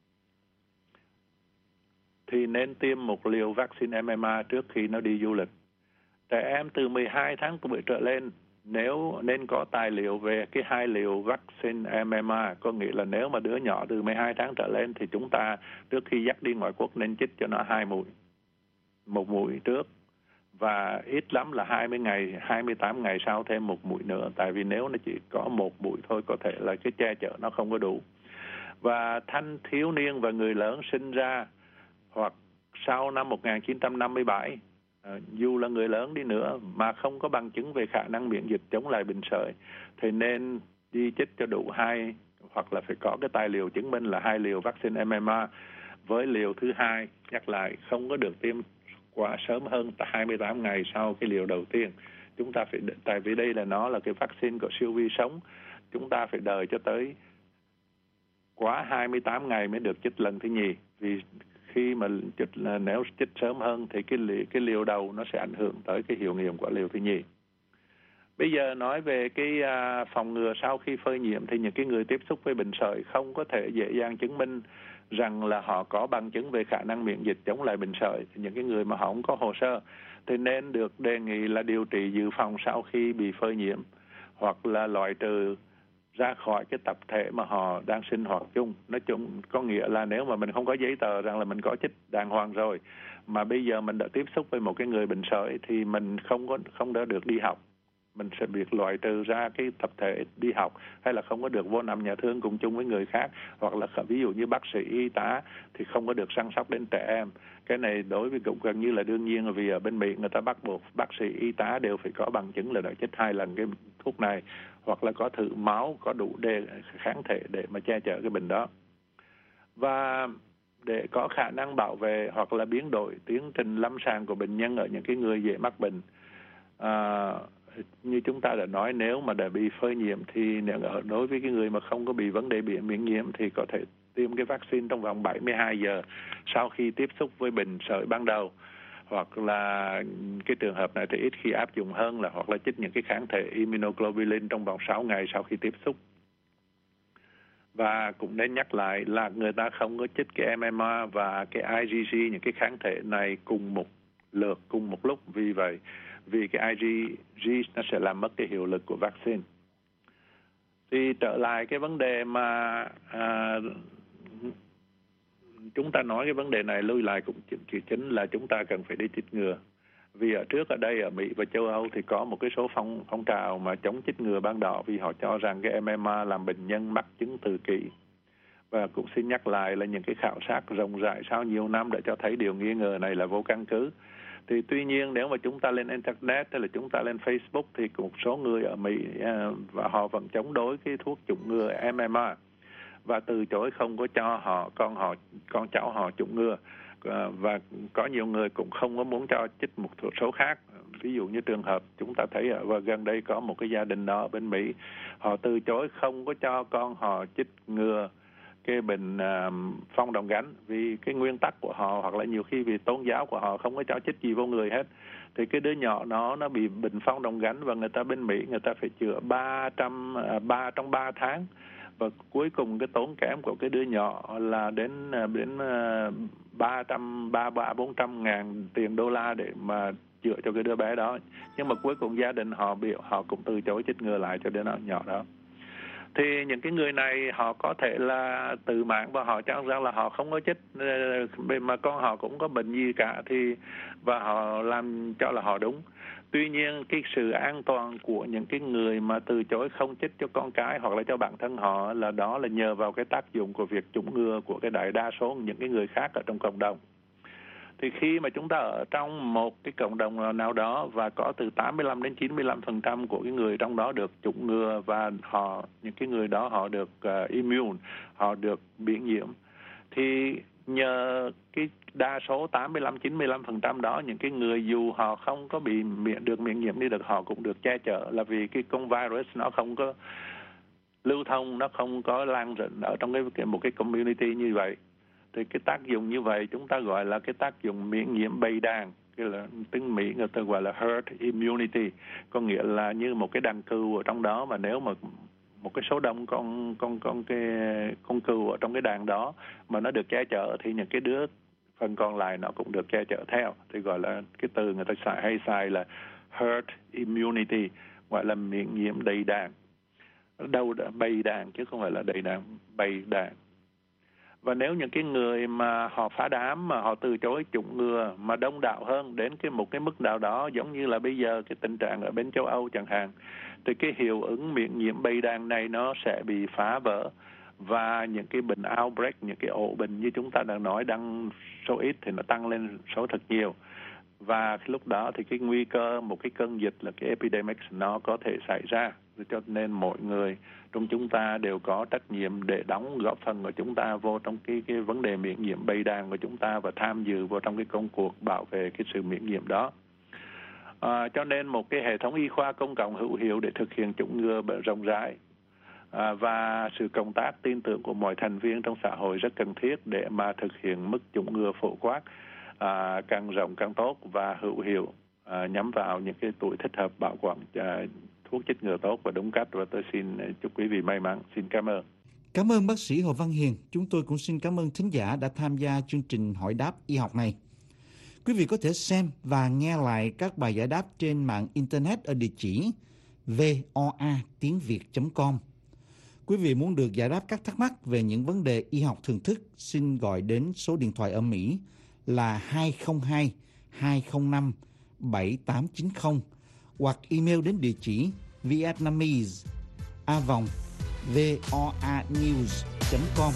thì nên tiêm một liều vaccine em em a trước khi nó đi du lịch. Trẻ em từ mười hai tháng tuổi trở lên nếu nên có tài liệu về cái hai liều vaccine em em a, có nghĩa là nếu mà đứa nhỏ từ mười hai tháng trở lên thì chúng ta trước khi dắt đi ngoại quốc nên chích cho nó hai mũi, một mũi trước và ít lắm là hai mươi ngày, hai mươi tám ngày sau thêm một mũi nữa, tại vì nếu nó chỉ có một mũi thôi có thể là cái che chở nó không có đủ. Và thanh thiếu niên và người lớn sinh ra hoặc sau năm một nghìn chín trăm năm mươi bảy, à, dù là người lớn đi nữa mà không có bằng chứng về khả năng miễn dịch chống lại bệnh sởi thì nên đi chích cho đủ hai, hoặc là phải có cái tài liệu chứng minh là hai liều vaccine em em a với liều thứ hai, nhắc lại không có được tiêm quá sớm hơn hai mươi tám ngày sau cái liều đầu tiên. Chúng ta phải, tại vì đây là nó là cái vaccine của siêu vi sống, chúng ta phải đợi cho tới quá hai mươi tám ngày mới được chích lần thứ nhì. Vì khi mà chích là nếu chích sớm hơn thì cái liều, cái liều đầu nó sẽ ảnh hưởng tới cái hiệu nghiệm của liều thứ nhì. Bây giờ nói về cái uh, phòng ngừa sau khi phơi nhiễm thì những cái người tiếp xúc với bệnh sởi không có thể dễ dàng chứng minh rằng là họ có bằng chứng về khả năng miễn dịch chống lại bệnh sởi. Những cái người mà họ không có hồ sơ thì nên được đề nghị là điều trị dự phòng sau khi bị phơi nhiễm, hoặc là loại trừ ra khỏi cái tập thể mà họ đang sinh hoạt chung. Nói chung có nghĩa là nếu mà mình không có giấy tờ rằng là mình có chích đàng hoàng rồi mà bây giờ mình đã tiếp xúc với một cái người bệnh sởi thì mình không có không đã được đi học, mình sẽ bị loại trừ ra cái tập thể đi học, hay là không có được vô nằm nhà thương cùng chung với người khác, hoặc là ví dụ như bác sĩ y tá thì không có được săn sóc đến trẻ em. Cái này đối với cũng gần như là đương nhiên, vì ở bên Mỹ người ta bắt buộc bác sĩ y tá đều phải có bằng chứng là đã chích hai lần cái thuốc này, hoặc là có thử máu có đủ đề kháng thể để mà che chở cái bệnh đó. Và để có khả năng bảo vệ hoặc là biến đổi tiến trình lâm sàng của bệnh nhân ở những cái người dễ mắc bệnh, à, như chúng ta đã nói, nếu mà đã bị phơi nhiễm thì đối với cái người mà không có bị vấn đề bị miễn nhiễm thì có thể tiêm cái vaccine trong vòng bảy mươi hai giờ sau khi tiếp xúc với bệnh sởi ban đầu, hoặc là cái trường hợp này thì ít khi áp dụng hơn là hoặc là chích những cái kháng thể immunoglobulin trong vòng sáu ngày sau khi tiếp xúc. Và cũng nên nhắc lại là người ta không có chích cái em em a và cái i giê giê, những cái kháng thể này cùng một lượt cùng một lúc. Vì vậy, vì cái i giê giê nó sẽ làm mất cái hiệu lực của vaccine. Thì trở lại cái vấn đề mà à, chúng ta nói cái vấn đề này lui lại cũng chỉ chính là chúng ta cần phải đi chích ngừa. Vì ở trước ở đây ở Mỹ và châu Âu thì có một cái số phong phong trào mà chống chích ngừa ban đầu, vì họ cho rằng cái em em a làm bệnh nhân mắc chứng tự kỷ. Và cũng xin nhắc lại là những cái khảo sát rộng rãi sau nhiều năm đã cho thấy điều nghi ngờ này là vô căn cứ. Thì tuy nhiên nếu mà chúng ta lên Internet hay là chúng ta lên Facebook thì một số người ở Mỹ à, và họ vẫn chống đối cái thuốc chủng ngừa em em a và từ chối không có cho họ con họ con cháu họ chủng ngừa. À, và có nhiều người cũng không có muốn cho chích một số khác. Ví dụ như trường hợp chúng ta thấy ở và gần đây có một cái gia đình đó ở bên Mỹ, họ từ chối không có cho con họ chích ngừa cái bệnh uh, phong đồng gánh vì cái nguyên tắc của họ, hoặc là nhiều khi vì tôn giáo của họ không có cho chích gì vô người hết. Thì cái đứa nhỏ nó nó bị bệnh phong đồng gánh và người ta bên Mỹ người ta phải chữa ba trăm ba trong ba tháng, và cuối cùng cái tốn kém của cái đứa nhỏ là đến đến ba trăm ba ba bốn trăm ngàn tiền đô la để mà chữa cho cái đứa bé đó. Nhưng mà cuối cùng gia đình họ bị họ cũng từ chối chích ngừa lại cho đứa nhỏ đó. Thì những cái người này họ có thể là tự mạng và họ cho rằng là họ không có chích mà con họ cũng có bệnh gì cả, thì và họ làm cho là họ đúng. Tuy nhiên cái sự an toàn của những cái người mà từ chối không chích cho con cái hoặc là cho bản thân họ là đó là nhờ vào cái tác dụng của việc chủng ngừa của cái đại đa số những cái người khác ở trong cộng đồng. Thì khi mà chúng ta ở trong một cái cộng đồng nào đó và có từ tám mươi lăm đến chín mươi lăm phần trăm của cái người trong đó được chủng ngừa và họ những cái người đó họ được uh, immune, họ được miễn nhiễm, thì nhờ cái đa số tám mươi lăm chín mươi lăm phần trăm đó, những cái người dù họ không có bị miễn được miễn nhiễm đi được, họ cũng được che chở, là vì cái con virus nó không có lưu thông, nó không có lan rộng ở trong cái, cái một cái community như vậy. Thì cái tác dụng như vậy chúng ta gọi là cái tác dụng miễn nhiễm bầy đàn, cái là tiếng Mỹ người ta gọi là herd immunity, có nghĩa là như một cái đàn cừu ở trong đó, mà nếu mà một cái số đông con con con cái con cừu ở trong cái đàn đó mà nó được che chở thì những cái đứa phần còn lại nó cũng được che chở theo, thì gọi là cái từ người ta xài hay xài là herd immunity, gọi là miễn nhiễm đầy đàn. Đâu bầy đàn chứ không phải là đầy đàn, bầy đàn. Và nếu những cái người mà họ phá đám mà họ từ chối chủng ngừa mà đông đảo hơn đến cái một cái mức nào đó, giống như là bây giờ cái tình trạng ở bên châu Âu chẳng hạn, thì cái hiệu ứng miễn nhiễm bầy đàn này nó sẽ bị phá vỡ, và những cái bệnh outbreak, những cái ổ bệnh như chúng ta đang nói đang số ít thì nó tăng lên số thật nhiều. Và lúc đó thì cái nguy cơ một cái cơn dịch là cái epidemic nó có thể xảy ra. Cho nên mọi người trong chúng ta đều có trách nhiệm để đóng góp phần của chúng ta vô trong cái cái vấn đề miễn nhiễm bầy đàn của chúng ta và tham dự vào trong cái công cuộc bảo vệ cái sự miễn nhiễm đó. À, cho nên một cái hệ thống y khoa công cộng hữu hiệu để thực hiện chủng ngừa rộng rãi à, và sự công tác tin tưởng của mọi thành viên trong xã hội rất cần thiết để mà thực hiện mức chủng ngừa phổ quát à, càng rộng càng tốt và hữu hiệu à, nhắm vào những cái tuổi thích hợp bảo quản à, thuốc chích ngừa tốt và đúng cách. Và tôi xin chúc quý vị may mắn. Xin cảm ơn. Cảm ơn bác sĩ Hồ Văn Hiền. Chúng tôi cũng xin cảm ơn thính giả đã tham gia chương trình hỏi đáp y học này. Quý vị có thể xem và nghe lại các bài giải đáp trên mạng Internet ở địa chỉ voa tiếng việt chấm com. Quý vị muốn được giải đáp các thắc mắc về những vấn đề y học thường thức, xin gọi đến số điện thoại ở Mỹ là hai không hai hai không năm bảy tám chín không hoặc email đến địa chỉ vietnamese a vòng voanews chấm com.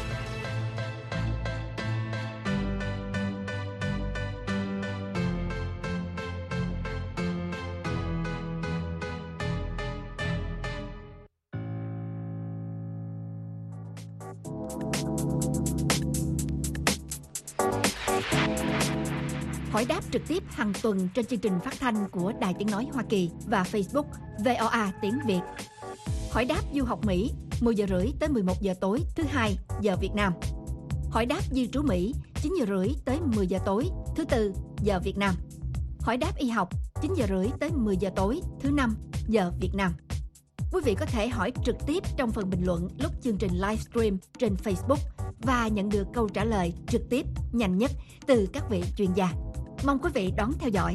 Hỏi đáp trực tiếp hàng tuần trên chương trình phát thanh của Đài Tiếng Nói Hoa Kỳ và Facebook vê o a Tiếng Việt. Hỏi đáp du học Mỹ mười giờ rưỡi tới mười một giờ tối thứ hai giờ Việt Nam. Hỏi đáp di trú Mỹ chín giờ rưỡi tới mười giờ tối thứ tư giờ Việt Nam. Hỏi đáp y học chín giờ rưỡi tới mười giờ tối thứ năm giờ Việt Nam. Quý vị có thể hỏi trực tiếp trong phần bình luận lúc chương trình livestream trên Facebook và nhận được câu trả lời trực tiếp nhanh nhất từ các vị chuyên gia. Mong quý vị đón theo dõi.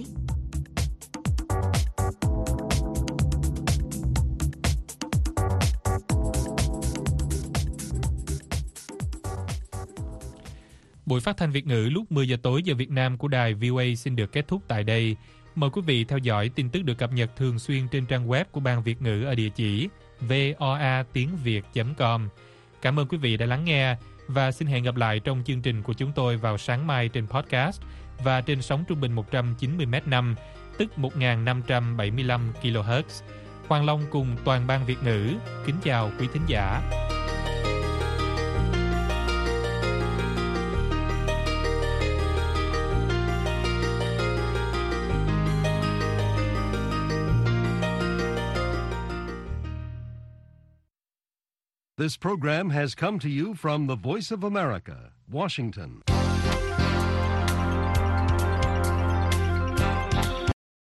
Buổi phát thanh Việt ngữ lúc mười giờ tối giờ Việt Nam của đài vê o a xin được kết thúc tại đây. Mời quý vị theo dõi tin tức được cập nhật thường xuyên trên trang web của Ban Việt ngữ ở địa chỉ voa tiếng việt chấm com. Cảm ơn quý vị đã lắng nghe và xin hẹn gặp lại trong chương trình của chúng tôi vào sáng mai trên podcast và trên sóng trung bình một trăm chín mươi mét năm, tức một nghìn năm trăm bảy mươi lăm ki lô héc. Hoàng Long cùng toàn ban Việt ngữ kính chào quý thính giả. This program has come to you from the Voice of America, Washington.